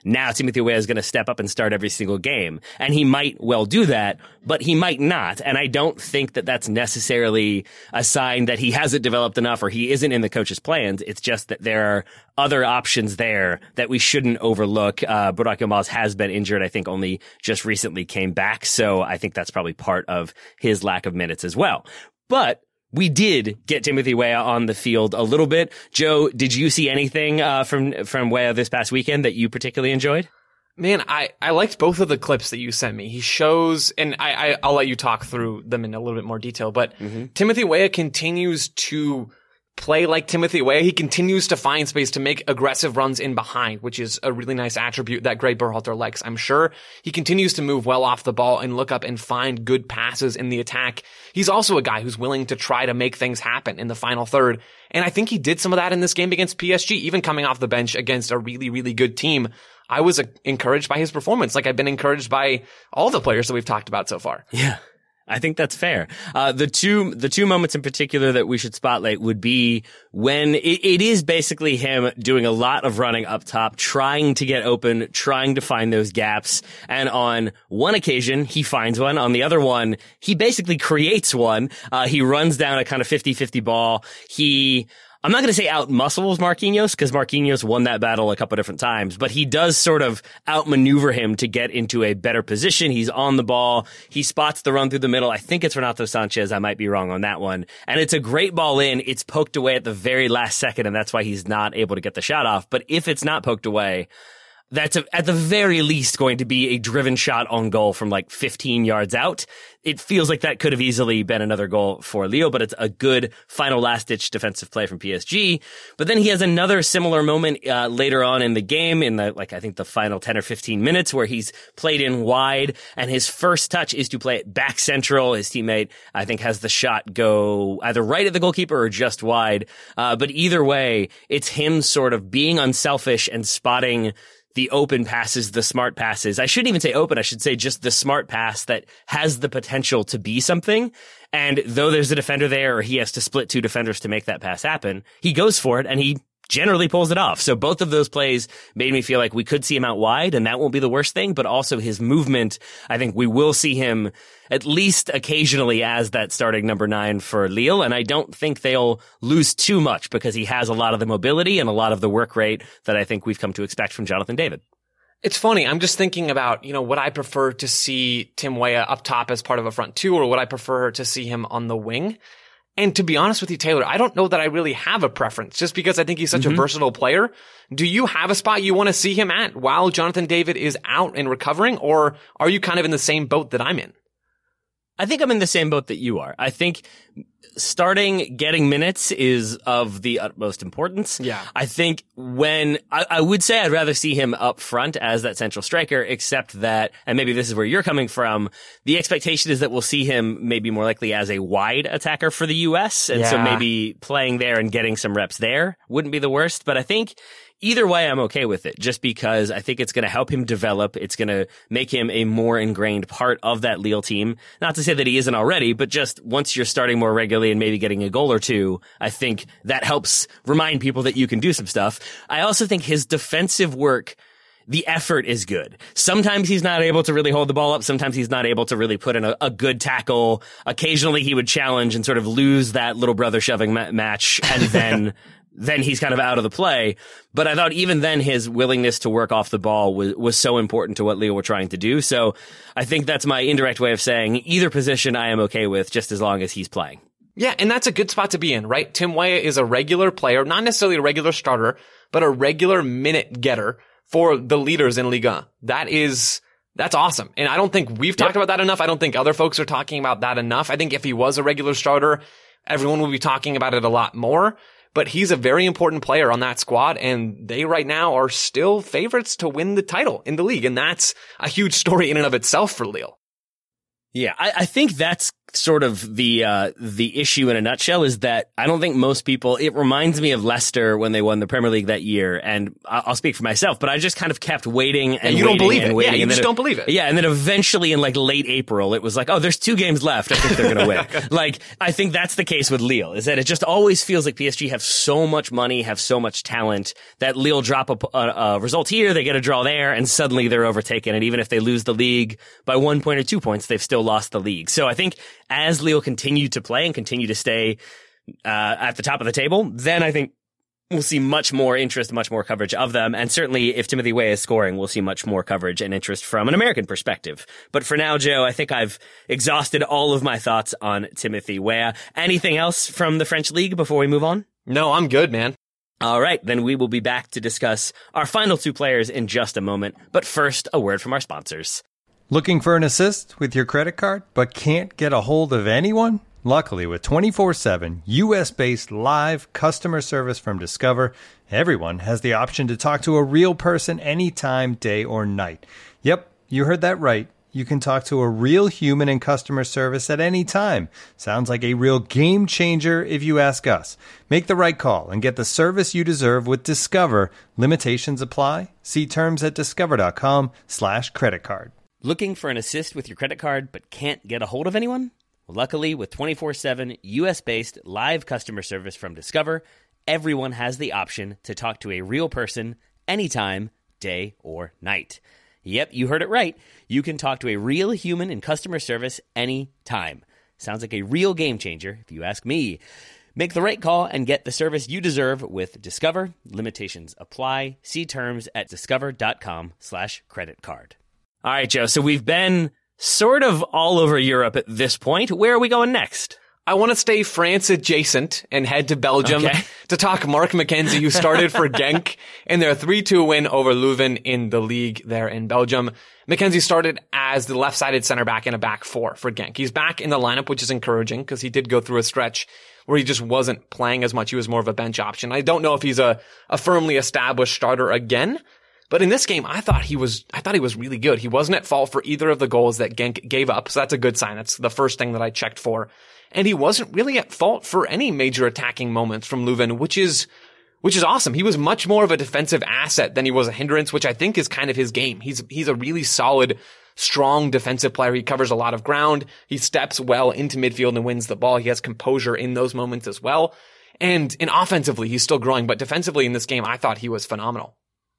Timothy Weah is going to step up and start every single game. And he might well do that, but he might not. And I don't think that that's necessarily a sign that he hasn't developed enough or he isn't in the coach's plans. It's just that there are other options there that we shouldn't overlook. Uh, Burak Yilmaz has been injured. I think only just recently came back. So I think that's probably part of his lack of minutes as well. But we did get Timothy Weah on the field a little bit. Joe, did you see anything uh, from from Weah this past weekend that you particularly enjoyed? Man, I, I liked both of the clips that you sent me. He shows, and I, I, I'll let you talk through them in a little bit more detail, but mm-hmm. Timothy Weah continues to play like Timothy Weah. He continues to find space to make aggressive runs in behind, which is a really nice attribute that Greg Berhalter likes, I'm sure. He continues to move well off the ball and look up and find good passes in the attack. He's also a guy who's willing to try to make things happen in the final third. And I think he did some of that in this game against P S G, even coming off the bench against a really, really good team. I was uh, encouraged by his performance, like I've been encouraged by all the players that we've talked about so far. Yeah. I think that's fair. Uh, the two, the two moments in particular that we should spotlight would be when it, it is basically him doing a lot of running up top, trying to get open, trying to find those gaps. And on one occasion, he finds one. On the other one, he basically creates one. Uh, he runs down a kind of fifty-fifty ball. He, I'm not going to say out-muscles Marquinhos, because Marquinhos won that battle a couple different times, but he does sort of outmaneuver him to get into a better position. He's on the ball. He spots the run through the middle. I think it's Renato Sanchez. I might be wrong on that one. And it's a great ball in. It's poked away at the very last second, and that's why he's not able to get the shot off. But if it's not poked away, that's a, at the very least going to be a driven shot on goal from like fifteen yards out. It feels like that could have easily been another goal for Lille, but it's a good final last-ditch defensive play from P S G. But then he has another similar moment uh, later on in the game, in the like I think the final ten or fifteen minutes, where he's played in wide, and his first touch is to play it back central. His teammate, I think, has the shot go either right at the goalkeeper or just wide. Uh, but either way, it's him sort of being unselfish and spotting the open passes, the smart passes. I shouldn't even say open. I should say just the smart pass that has the potential to be something. And though there's a defender there, or he has to split two defenders to make that pass happen, he goes for it and he generally pulls it off. So both of those plays made me feel like we could see him out wide, and that won't be the worst thing, but also his movement. I think we will see him at least occasionally as that starting number nine for Lille, and I don't think they'll lose too much because he has a lot of the mobility and a lot of the work rate that I think we've come to expect from Jonathan David. It's funny. I'm just thinking about, you know, would I prefer to see Tim Weah up top as part of a front two, or would I prefer to see him on the wing? And to be honest with you, Taylor, I don't know that I really have a preference, just because I think he's such mm-hmm. a versatile player. Do you have a spot you want to see him at while Jonathan David is out and recovering, or are you kind of in the same boat that I'm in? I think I'm in the same boat that you are. I think starting getting minutes is of the utmost importance. Yeah. I think when I, I would say I'd rather see him up front as that central striker, except that, and maybe this is where you're coming from, the expectation is that we'll see him maybe more likely as a wide attacker for the U S. And yeah. so maybe playing there and getting some reps there wouldn't be the worst. But I think either way, I'm okay with it, just because I think it's going to help him develop. It's going to make him a more ingrained part of that Lille team. Not to say that he isn't already, but just once you're starting more regularly and maybe getting a goal or two, I think that helps remind people that you can do some stuff. I also think his defensive work, the effort is good. Sometimes he's not able to really hold the ball up. Sometimes he's not able to really put in a, a good tackle. Occasionally he would challenge and sort of lose that little brother shoving ma- match and then then he's kind of out of the play. But I thought even then his willingness to work off the ball was, was so important to what Lille were trying to do. So I think that's my indirect way of saying either position I am okay with, just as long as he's playing. Yeah, and that's a good spot to be in, right? Tim Weah is a regular player, not necessarily a regular starter, but a regular minute getter for the leaders in Ligue one. That is, that's awesome. And I don't think we've talked yep. about that enough. I don't think other folks are talking about that enough. I think if he was a regular starter, everyone would be talking about it a lot more. But he's a very important player on that squad, and they right now are still favorites to win the title in the league. And that's a huge story in and of itself for Lille. Yeah, I, I think that's sort of the uh, the issue in a nutshell is that I don't think most people, it reminds me of Leicester when they won the Premier League that year. And I'll speak for myself, but I just kind of kept waiting and yeah, you waiting don't believe and it. waiting. Yeah, you and just it, don't believe it. Yeah, and then eventually in like late April, it was like, oh, there's two games left. I think they're going to win. Like, I think that's the case with Lille, is that it just always feels like P S G have so much money, have so much talent, that Lille drop a, a, a result here, they get a draw there, and suddenly they're overtaken. And even if they lose the league by one point or two points, they've still lost the league. So I think as Lille continue to play and continue to stay uh, at the top of the table, then I think we'll see much more interest, much more coverage of them. And certainly if Timothy Weah is scoring, we'll see much more coverage and interest from an American perspective. But for now, Joe, I think I've exhausted all of my thoughts on Timothy Weah. Anything else from the French league before we move on? No, I'm good, man. All right, then we will be back to discuss our final two players in just a moment. But first, a word from our sponsors. Looking for an assist with your credit card, but can't get a hold of anyone? Luckily, with twenty-four seven U S-based live customer service from Discover, everyone has the option to talk to a real person anytime, day or night. Yep, you heard that right. You can talk to a real human in customer service at any time. Sounds like a real game changer if you ask us. Make the right call and get the service you deserve with Discover. Limitations apply. See terms at discover.com slash credit card. Looking for an assist with your credit card but can't get a hold of anyone? Well, luckily, with twenty-four seven U S-based live customer service from Discover, everyone has the option to talk to a real person anytime, day or night. Yep, you heard it right. You can talk to a real human in customer service anytime. Sounds like a real game changer, if you ask me. Make the right call and get the service you deserve with Discover. Limitations apply. See terms at discover.com slash credit card. All right, Joe, so we've been sort of all over Europe at this point. Where are we going next? I want to stay France adjacent and head to Belgium Okay. to talk Mark McKenzie, who started for Genk in their three two win over Leuven in the league there in Belgium. McKenzie started as the left-sided center back in a back four for Genk. He's back in the lineup, which is encouraging because he did go through a stretch where he just wasn't playing as much. He was more of a bench option. I don't know if he's a, a firmly established starter again. But in this game, I thought he was, I thought he was really good. He wasn't at fault for either of the goals that Genk gave up. So that's a good sign. That's the first thing that I checked for. And he wasn't really at fault for any major attacking moments from Leuven, which is, which is awesome. He was much more of a defensive asset than he was a hindrance, which I think is kind of his game. He's, he's a really solid, strong defensive player. He covers a lot of ground. He steps well into midfield and wins the ball. He has composure in those moments as well. And, and offensively, he's still growing, but defensively in this game, I thought he was phenomenal.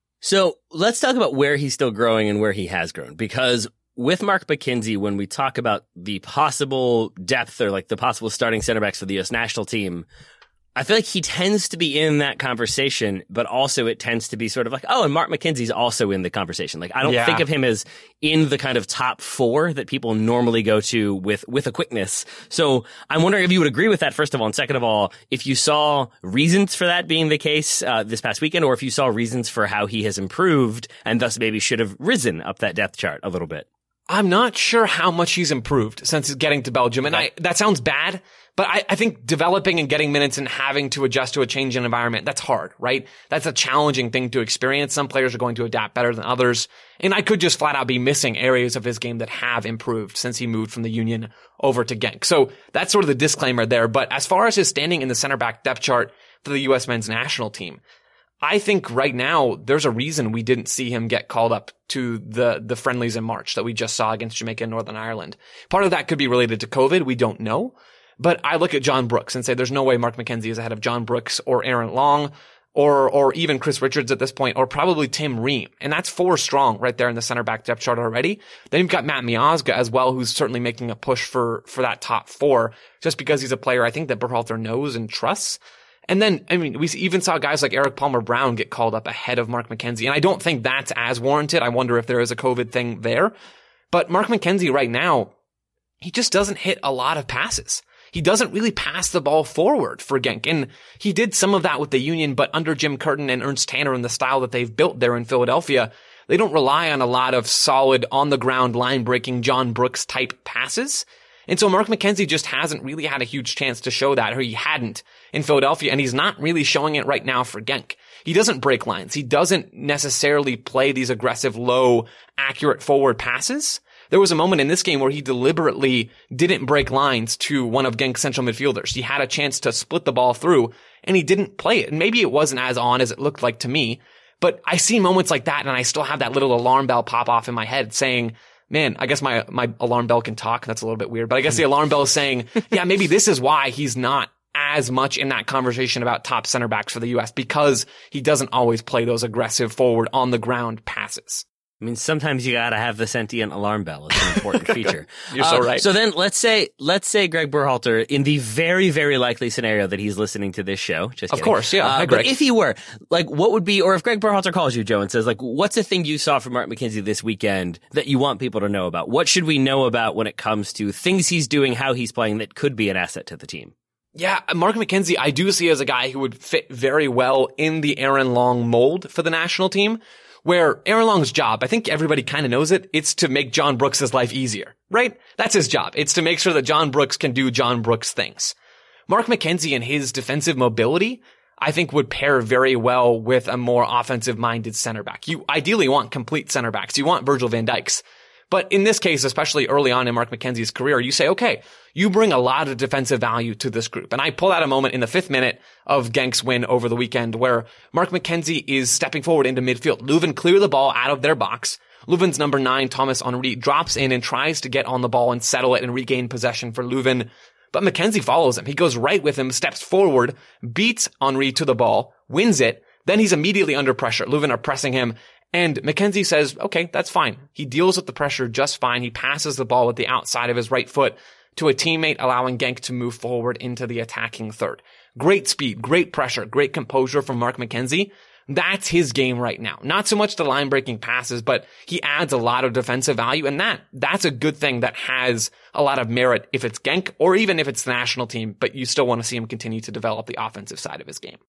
So let's talk about where he's still growing and where he has grown, because with Mark McKenzie, when we talk about the possible depth or like the possible starting center backs for the U S national team, I feel like he tends to be in that conversation, but also it tends to be sort of like, oh, and Mark McKenzie's also in the conversation. Like, I don't Yeah. think of him as in the kind of top four that people normally go to with, with a quickness. So I'm wondering if you would agree with that, first of all. And second of all, if you saw reasons for that being the case uh, this past weekend, or if you saw reasons for how he has improved and thus maybe should have risen up that depth chart a little bit. I'm not sure how much he's improved since getting to Belgium. And I, that sounds bad, but I, I think developing and getting minutes and having to adjust to a change in environment, that's hard, right? That's a challenging thing to experience. Some players are going to adapt better than others. And I could just flat out be missing areas of his game that have improved since he moved from the Union over to Genk. So that's sort of the disclaimer there. But as far as his standing in the center back depth chart for the U S men's national team, I think right now there's a reason we didn't see him get called up to the, the friendlies in March that we just saw against Jamaica and Northern Ireland. Part of that could be related to COVID. We don't know. But I look at John Brooks and say there's no way Mark McKenzie is ahead of John Brooks or Aaron Long or, or even Chris Richards at this point, or probably Tim Ream. And that's four strong right there in the center back depth chart already. Then you've got Matt Miazga as well, who's certainly making a push for, for that top four just because he's a player I think that Berhalter knows and trusts. And then, I mean, we even saw guys like Eric Palmer-Brown get called up ahead of Mark McKenzie. And I don't think that's as warranted. I wonder if there is a COVID thing there. But Mark McKenzie right now, he just doesn't hit a lot of passes. He doesn't really pass the ball forward for Genk. And he did some of that with the Union, but under Jim Curtin and Ernst Tanner and the style that they've built there in Philadelphia, they don't rely on a lot of solid, on-the-ground, line-breaking John Brooks type passes. And so Mark McKenzie just hasn't really had a huge chance to show that, or he hadn't in Philadelphia, and he's not really showing it right now for Genk. He doesn't break lines. He doesn't necessarily play these aggressive, low, accurate forward passes. There was a moment in this game where he deliberately didn't break lines to one of Genk's central midfielders. He had a chance to split the ball through and he didn't play it. And maybe it wasn't as on as it looked like to me, but I see moments like that and I still have that little alarm bell pop off in my head saying, man, I guess my, my alarm bell can talk. That's a little bit weird, but I guess the alarm bell is saying, yeah, maybe this is why he's not as much in that conversation about top center backs for the U S, because he doesn't always play those aggressive forward on the ground passes. I mean, sometimes you gotta have the sentient alarm bell. It's an important feature. You're so uh, right. So then let's say, let's say Greg Berhalter, in the very, very likely scenario that he's listening to this show. Just Of kidding. course, yeah. Uh, Hi, but Greg. if he were, like, what would be, or if Greg Berhalter calls you, Joe, and says, like, what's the thing you saw from Mark McKenzie this weekend that you want people to know about? What should we know about when it comes to things he's doing, how he's playing that could be an asset to the team? Yeah, Mark McKenzie, I do see as a guy who would fit very well in the Aaron Long mold for the national team, where Aaron Long's job, I think everybody kind of knows it, it's to make John Brooks' life easier, right? That's his job. It's to make sure that John Brooks can do John Brooks things. Mark McKenzie and his defensive mobility, I think would pair very well with a more offensive-minded center back. You ideally want complete center backs. You want Virgil van Dijk's. But in this case, especially early on in Mark McKenzie's career, you say, okay, you bring a lot of defensive value to this group. And I pull out a moment in the fifth minute of Genk's win over the weekend where Mark McKenzie is stepping forward into midfield. Leuven clear the ball out of their box. Leuven's number nine, Thomas Henry, drops in and tries to get on the ball and settle it and regain possession for Leuven. But McKenzie follows him. He goes right with him, steps forward, beats Henry to the ball, wins it. Then he's immediately under pressure. Leuven are pressing him. And McKenzie says, okay, that's fine. He deals with the pressure just fine. He passes the ball with the outside of his right foot to a teammate, allowing Genk to move forward into the attacking third. Great speed, great pressure, great composure from Mark McKenzie. That's his game right now. Not so much the line-breaking passes, but he adds a lot of defensive value, and that that's a good thing that has a lot of merit if it's Genk or even if it's the national team, but you still want to see him continue to develop the offensive side of his game.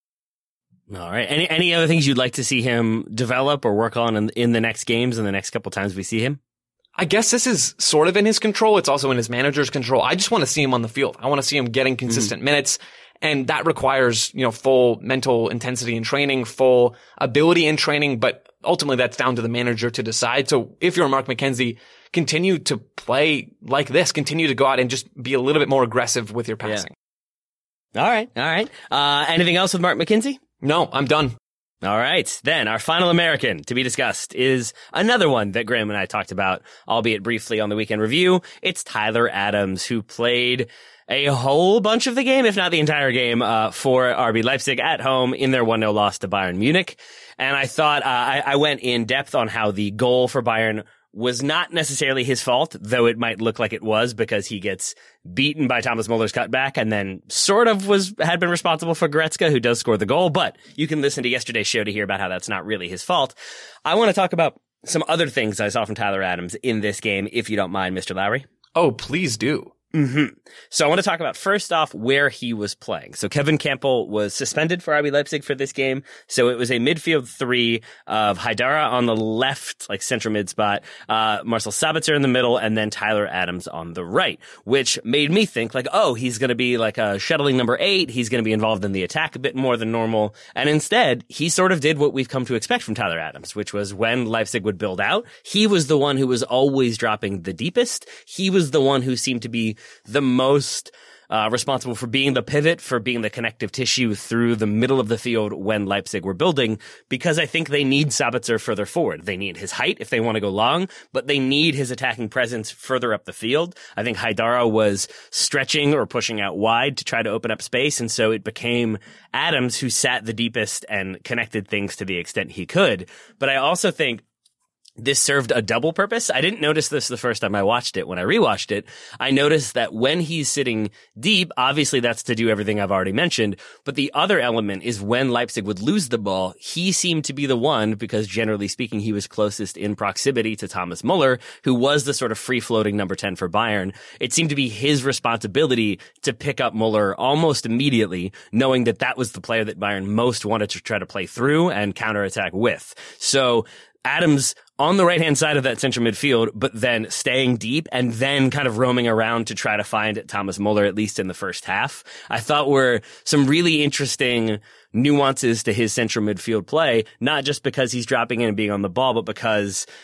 All right. Any any other things you'd like to see him develop or work on in, in the next games and the next couple times we see him? I guess this is sort of in his control. It's also in his manager's control. I just want to see him on the field. I want to see him getting consistent mm-hmm. minutes. And that requires, you know, full mental intensity in training, full ability in training. But ultimately, that's down to the manager to decide. So if you're Mark McKenzie, continue to play like this. Continue to go out and just be a little bit more aggressive with your passing. Yeah. All right. All right. Uh, anything else with Mark McKenzie? No, I'm done. All right. Then our final American to be discussed is another one that Graham and I talked about, albeit briefly on the weekend review. It's Tyler Adams, who played a whole bunch of the game, if not the entire game, uh, for R B Leipzig at home in their one nil loss to Bayern Munich. And I thought, uh, I, I went in depth on how the goal for Bayern was not necessarily his fault, though it might look like it was because he gets beaten by Thomas Muller's cutback and then sort of was, had been responsible for Goretzka, who does score the goal. But you can listen to yesterday's show to hear about how that's not really his fault. I want to talk about some other things I saw from Tyler Adams in this game, if you don't mind, Mister Lowry. Oh, please do. Mm-hmm. So I want to talk about first off where he was playing. So Kevin Campbell was suspended for R B Leipzig for this game. So it was a midfield three of Haidara on the left, like central mid spot, uh, Marcel Sabitzer in the middle, and then Tyler Adams on the right, which made me think like, oh, he's going to be like a shuttling number eight. He's going to be involved in the attack a bit more than normal. And instead, he sort of did what we've come to expect from Tyler Adams, which was when Leipzig would build out, he was the one who was always dropping the deepest. He was the one who seemed to be the most uh, responsible for being the pivot, for being the connective tissue through the middle of the field when Leipzig were building, because I think they need Sabitzer further forward. They need his height if they want to go long, but they need his attacking presence further up the field. I think Haidara was stretching or pushing out wide to try to open up space, and so it became Adams who sat the deepest and connected things to the extent he could. But I also think this served a double purpose. I didn't notice this the first time I watched it. When I rewatched it, I noticed that when he's sitting deep, obviously that's to do everything I've already mentioned. But the other element is when Leipzig would lose the ball, he seemed to be the one, because generally speaking, he was closest in proximity to Thomas Muller, who was the sort of free-floating number ten for Bayern. It seemed to be his responsibility to pick up Muller almost immediately, knowing that that was the player that Bayern most wanted to try to play through and counterattack with. So Adams on the right-hand side of that central midfield, but then staying deep and then kind of roaming around to try to find Thomas Muller, at least in the first half, I thought were some really interesting nuances to his central midfield play, not just because he's dropping in and being on the ball, but because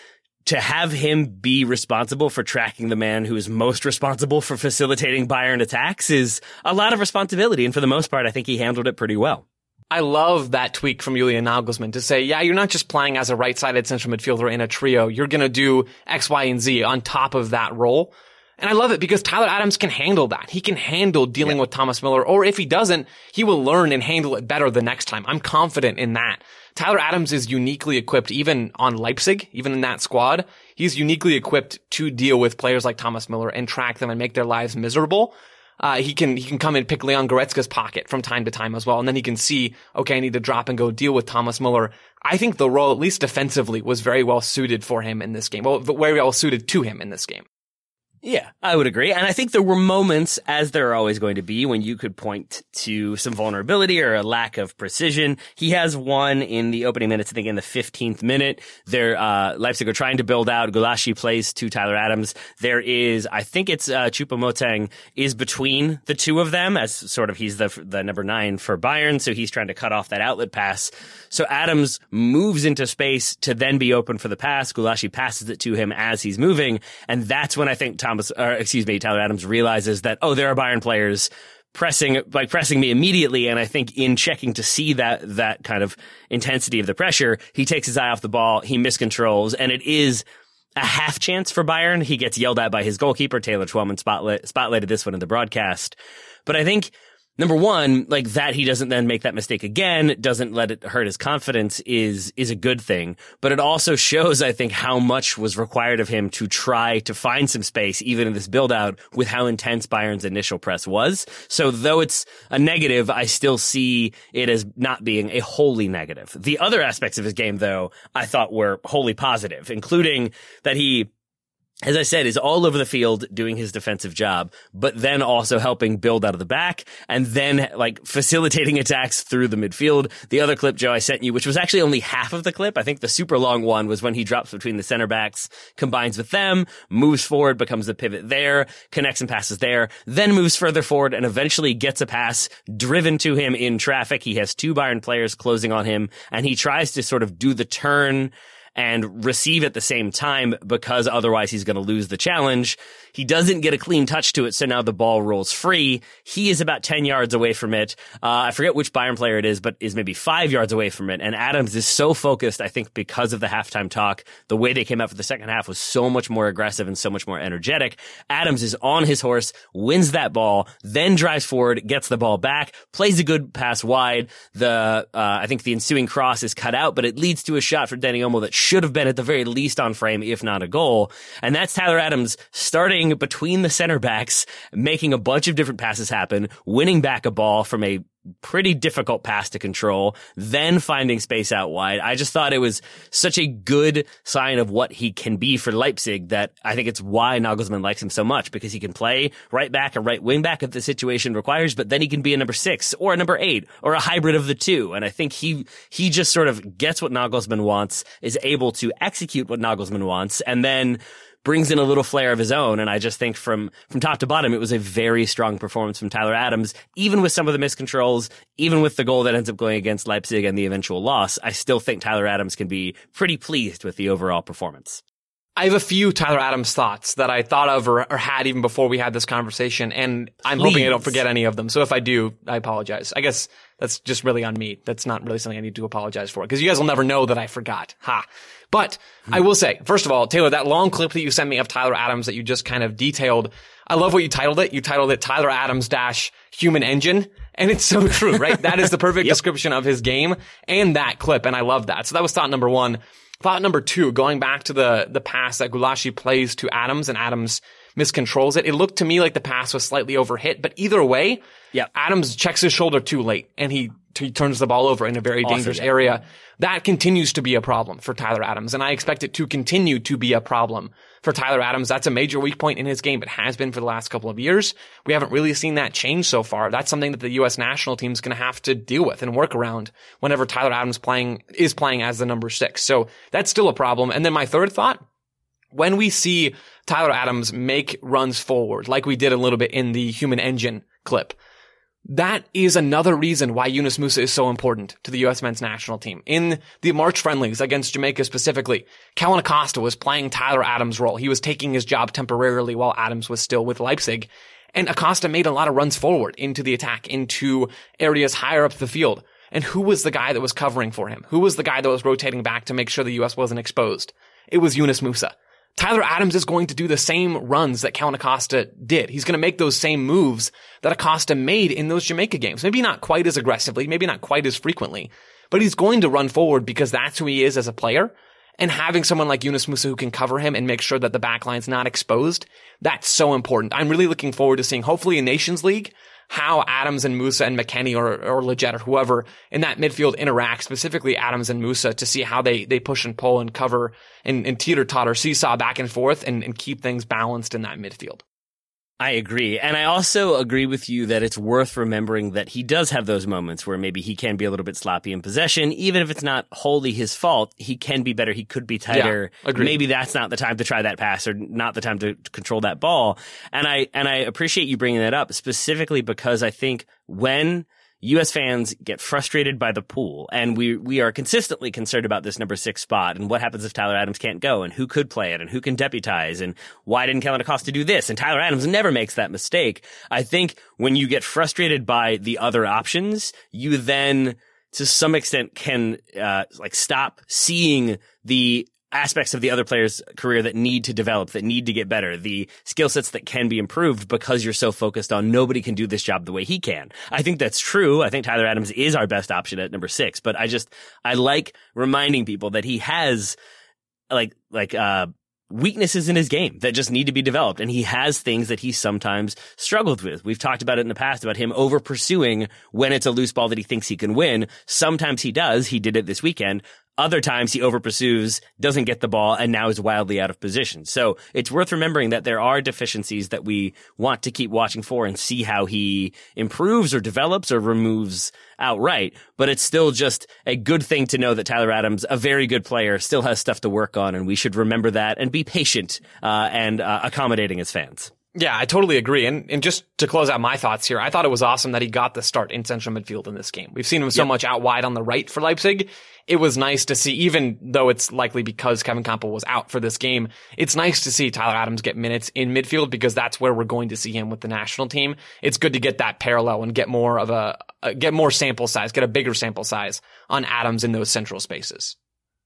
to have him be responsible for tracking the man who is most responsible for facilitating Bayern attacks is a lot of responsibility. And for the most part, I think he handled it pretty well. I love that tweak from Julian Nagelsmann to say, yeah, you're not just playing as a right-sided central midfielder in a trio. You're going to do X, Y, and Z on top of that role. And I love it because Tyler Adams can handle that. He can handle dealing yeah. with Thomas Müller, or if he doesn't, he will learn and handle it better the next time. I'm confident in that. Tyler Adams is uniquely equipped, even on Leipzig, even in that squad. He's uniquely equipped to deal with players like Thomas Müller and track them and make their lives miserable. Uh, he can, he can come and pick Leon Goretzka's pocket from time to time as well. And then he can see, okay, I need to drop and go deal with Thomas Müller. I think the role, at least defensively, was very well suited for him in this game. Well, very well suited to him in this game. Yeah, I would agree. And I think there were moments, as there are always going to be, when you could point to some vulnerability or a lack of precision. He has one in the opening minutes, I think in the fifteenth minute. They're, uh, Leipzig are trying to build out. Gulashi plays to Tyler Adams. There is, I think it's, uh, Choupo-Moting is between the two of them as sort of he's the, the number nine for Bayern. So he's trying to cut off that outlet pass. So Adams moves into space to then be open for the pass. Gulashi passes it to him as he's moving. And that's when I think Tom Or, excuse me, Tyler Adams realizes that, oh, there are Bayern players pressing, like pressing me immediately. And I think in checking to see that, that kind of intensity of the pressure, he takes his eye off the ball, he miscontrols, and it is a half chance for Bayern. He gets yelled at by his goalkeeper. Taylor Twellman spotlight, spotlighted this one in the broadcast. But I think, number one, like that he doesn't then make that mistake again, doesn't let it hurt his confidence is, is a good thing. But it also shows, I think, how much was required of him to try to find some space, even in this build out, with how intense Bayern's initial press was. So though it's a negative, I still see it as not being a wholly negative. The other aspects of his game, though, I thought were wholly positive, including that he, as I said, is all over the field doing his defensive job, but then also helping build out of the back and then like facilitating attacks through the midfield. The other clip, Joe, I sent you, which was actually only half of the clip. I think the super long one was when he drops between the center backs, combines with them, moves forward, becomes the pivot there, connects and passes there, then moves further forward and eventually gets a pass driven to him in traffic. He has two Bayern players closing on him and he tries to sort of do the turn and receive at the same time because otherwise he's going to lose the challenge. He doesn't get a clean touch to it, so now the ball rolls free. He is about ten yards away from it. Uh, I forget which Bayern player it is, but is maybe five yards away from it. And Adams is so focused, I think, because of the halftime talk. The way they came out for the second half was so much more aggressive and so much more energetic. Adams is on his horse, wins that ball, then drives forward, gets the ball back, plays a good pass wide. The, uh, I think the ensuing cross is cut out, but it leads to a shot for Dani Olmo that should have been at the very least on frame, if not a goal. And that's Tyler Adams starting between the center backs, making a bunch of different passes happen, winning back a ball from a pretty difficult pass to control, then finding space out wide. I just thought it was such a good sign of what he can be for Leipzig that I think it's why Nagelsmann likes him so much, because he can play right back or right wing back if the situation requires, but then he can be a number six or a number eight or a hybrid of the two. And I think he, he just sort of gets what Nagelsmann wants, is able to execute what Nagelsmann wants, and then brings in a little flair of his own. And I just think from, from top to bottom, it was a very strong performance from Tyler Adams, even with some of the miscontrols, even with the goal that ends up going against Leipzig and the eventual loss. I still think Tyler Adams can be pretty pleased with the overall performance. I have a few Tyler Adams thoughts that I thought of or, or had even before we had this conversation, and I'm Please. hoping I don't forget any of them. So if I do, I apologize. I guess that's just really on me. That's not really something I need to apologize for, because you guys will never know that I forgot. Ha. But I will say, first of all, Taylor, that long clip that you sent me of Tyler Adams that you just kind of detailed, I love what you titled it. You titled it Tyler Adams dash human engine. And it's so true, right? That is the perfect yep. description of his game and that clip. And I love that. So that was thought number one. Thought number two, going back to the, the pass that Gulashi plays to Adams and Adams miscontrols it. It looked to me like the pass was slightly overhit, but either way, yeah, Adams checks his shoulder too late and he, he turns the ball over in a very awesome, dangerous yeah. area. That continues to be a problem for Tyler Adams, and I expect it to continue to be a problem for Tyler Adams. That's a major weak point in his game. It has been for the last couple of years. We haven't really seen that change so far. That's something that the U S national team is going to have to deal with and work around whenever Tyler Adams playing is playing as the number six. So that's still a problem. And then my third thought, when we see Tyler Adams make runs forward, like we did a little bit in the human engine clip, That is another reason why Yunus Musah is so important to the U S men's national team. In the March friendlies against Jamaica specifically, Kellyn Acosta was playing Tyler Adams' role. He was taking his job temporarily while Adams was still with Leipzig. And Acosta made a lot of runs forward into the attack, into areas higher up the field. And who was the guy that was covering for him? Who was the guy that was rotating back to make sure the U S wasn't exposed? It was Yunus Musah. Tyler Adams is going to do the same runs that Kellyn Acosta did. He's going to make those same moves that Acosta made in those Jamaica games. Maybe not quite as aggressively, maybe not quite as frequently, but he's going to run forward because that's who he is as a player. And having someone like Yunus Musah who can cover him and make sure that the back line's not exposed, that's so important. I'm really looking forward to seeing, hopefully in Nations League, how Adams and Musah and McKennie or, or Lletget or whoever in that midfield interact, specifically Adams and Musah, to see how they, they push and pull and cover and, and teeter-totter, seesaw back and forth and, and keep things balanced in that midfield. I agree. And I also agree with you that it's worth remembering that he does have those moments where maybe he can be a little bit sloppy in possession. Even if it's not wholly his fault, he can be better. He could be tighter. Yeah, agreed. Maybe that's not the time to try that pass or not the time to control that ball. And I, and I appreciate you bringing that up specifically because I think when U S fans get frustrated by the pool, and we we are consistently concerned about this number six spot and what happens if Tyler Adams can't go and who could play it and who can deputize and why didn't Kellyn Acosta do this? And Tyler Adams never makes that mistake. I think when you get frustrated by the other options, you then to some extent can uh like stop seeing the aspects of the other player's career that need to develop, that need to get better, the skill sets that can be improved because you're so focused on nobody can do this job the way he can. I think that's true. I think Tyler Adams is our best option at number six, but I just, I like reminding people that he has like, like, uh, weaknesses in his game that just need to be developed. And he has things that he sometimes struggled with. We've talked about it in the past about him over pursuing when it's a loose ball that he thinks he can win. Sometimes he does. He did it this weekend. Other times he over pursues, doesn't get the ball, and now is wildly out of position. So it's worth remembering that there are deficiencies that we want to keep watching for and see how he improves or develops or removes outright. But it's still just a good thing to know that Tyler Adams, a very good player, still has stuff to work on, and we should remember that and be patient uh, and uh, accommodating as fans. Yeah, I totally agree. And and just to close out my thoughts here, I thought it was awesome that he got the start in central midfield in this game. We've seen him so yep. much out wide on the right for Leipzig. It was nice to see, even though it's likely because Kevin Campbell was out for this game, it's nice to see Tyler Adams get minutes in midfield because that's where we're going to see him with the national team. It's good to get that parallel and get more of a, uh, get more sample size, get a bigger sample size on Adams in those central spaces.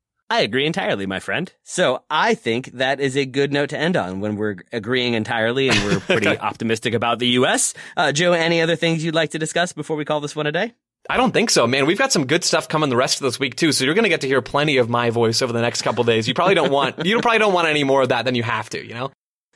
I agree entirely, my friend. So I think that is a good note to end on when we're agreeing entirely and we're pretty optimistic about the U S. Uh, Joe, any other things you'd like to discuss before we call this one a day? I don't think so, man. We've got some good stuff coming the rest of this week too, so you're going to get to hear plenty of my voice over the next couple of days. You probably don't want, you probably don't want any more of that than you have to, you know?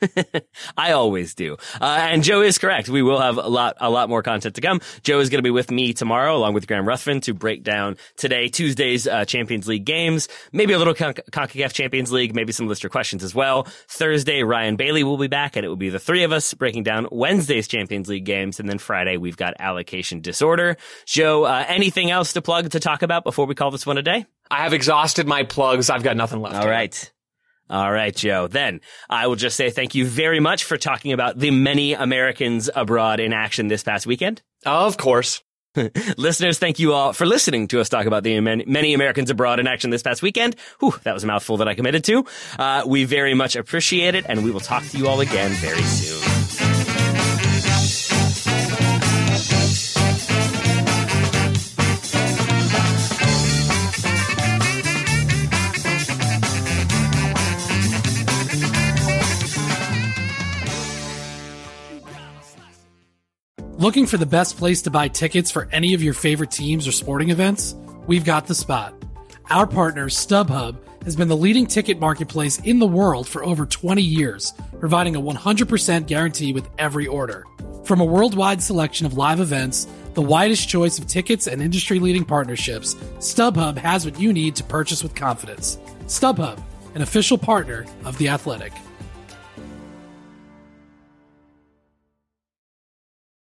I always do. Uh, and Joe is correct. We will have a lot, a lot more content to come. Joe is going to be with me tomorrow along with Graham Ruthven to break down today, Tuesday's uh, Champions League games, maybe a little Con- CONCACAF Champions League, maybe some listener questions as well. Thursday, Ryan Bailey will be back and it will be the three of us breaking down Wednesday's Champions League games. And then Friday, we've got allocation disorder. Joe, uh, anything else to plug to talk about before we call this one a day? I have exhausted my plugs. I've got nothing left. All right. All right, Joe. Then I will just say thank you very much for talking about the many Americans abroad in action this past weekend. Of course. Listeners, thank you all for listening to us talk about the many Americans abroad in action this past weekend. Whew, that was a mouthful that I committed to. Uh, we very much appreciate it, and we will talk to you all again very soon. Looking for the best place to buy tickets for any of your favorite teams or sporting events? We've got the spot. Our partner, StubHub, has been the leading ticket marketplace in the world for over twenty years, providing a one hundred percent guarantee with every order. From a worldwide selection of live events, the widest choice of tickets and industry-leading partnerships, StubHub has what you need to purchase with confidence. StubHub, an official partner of The Athletic.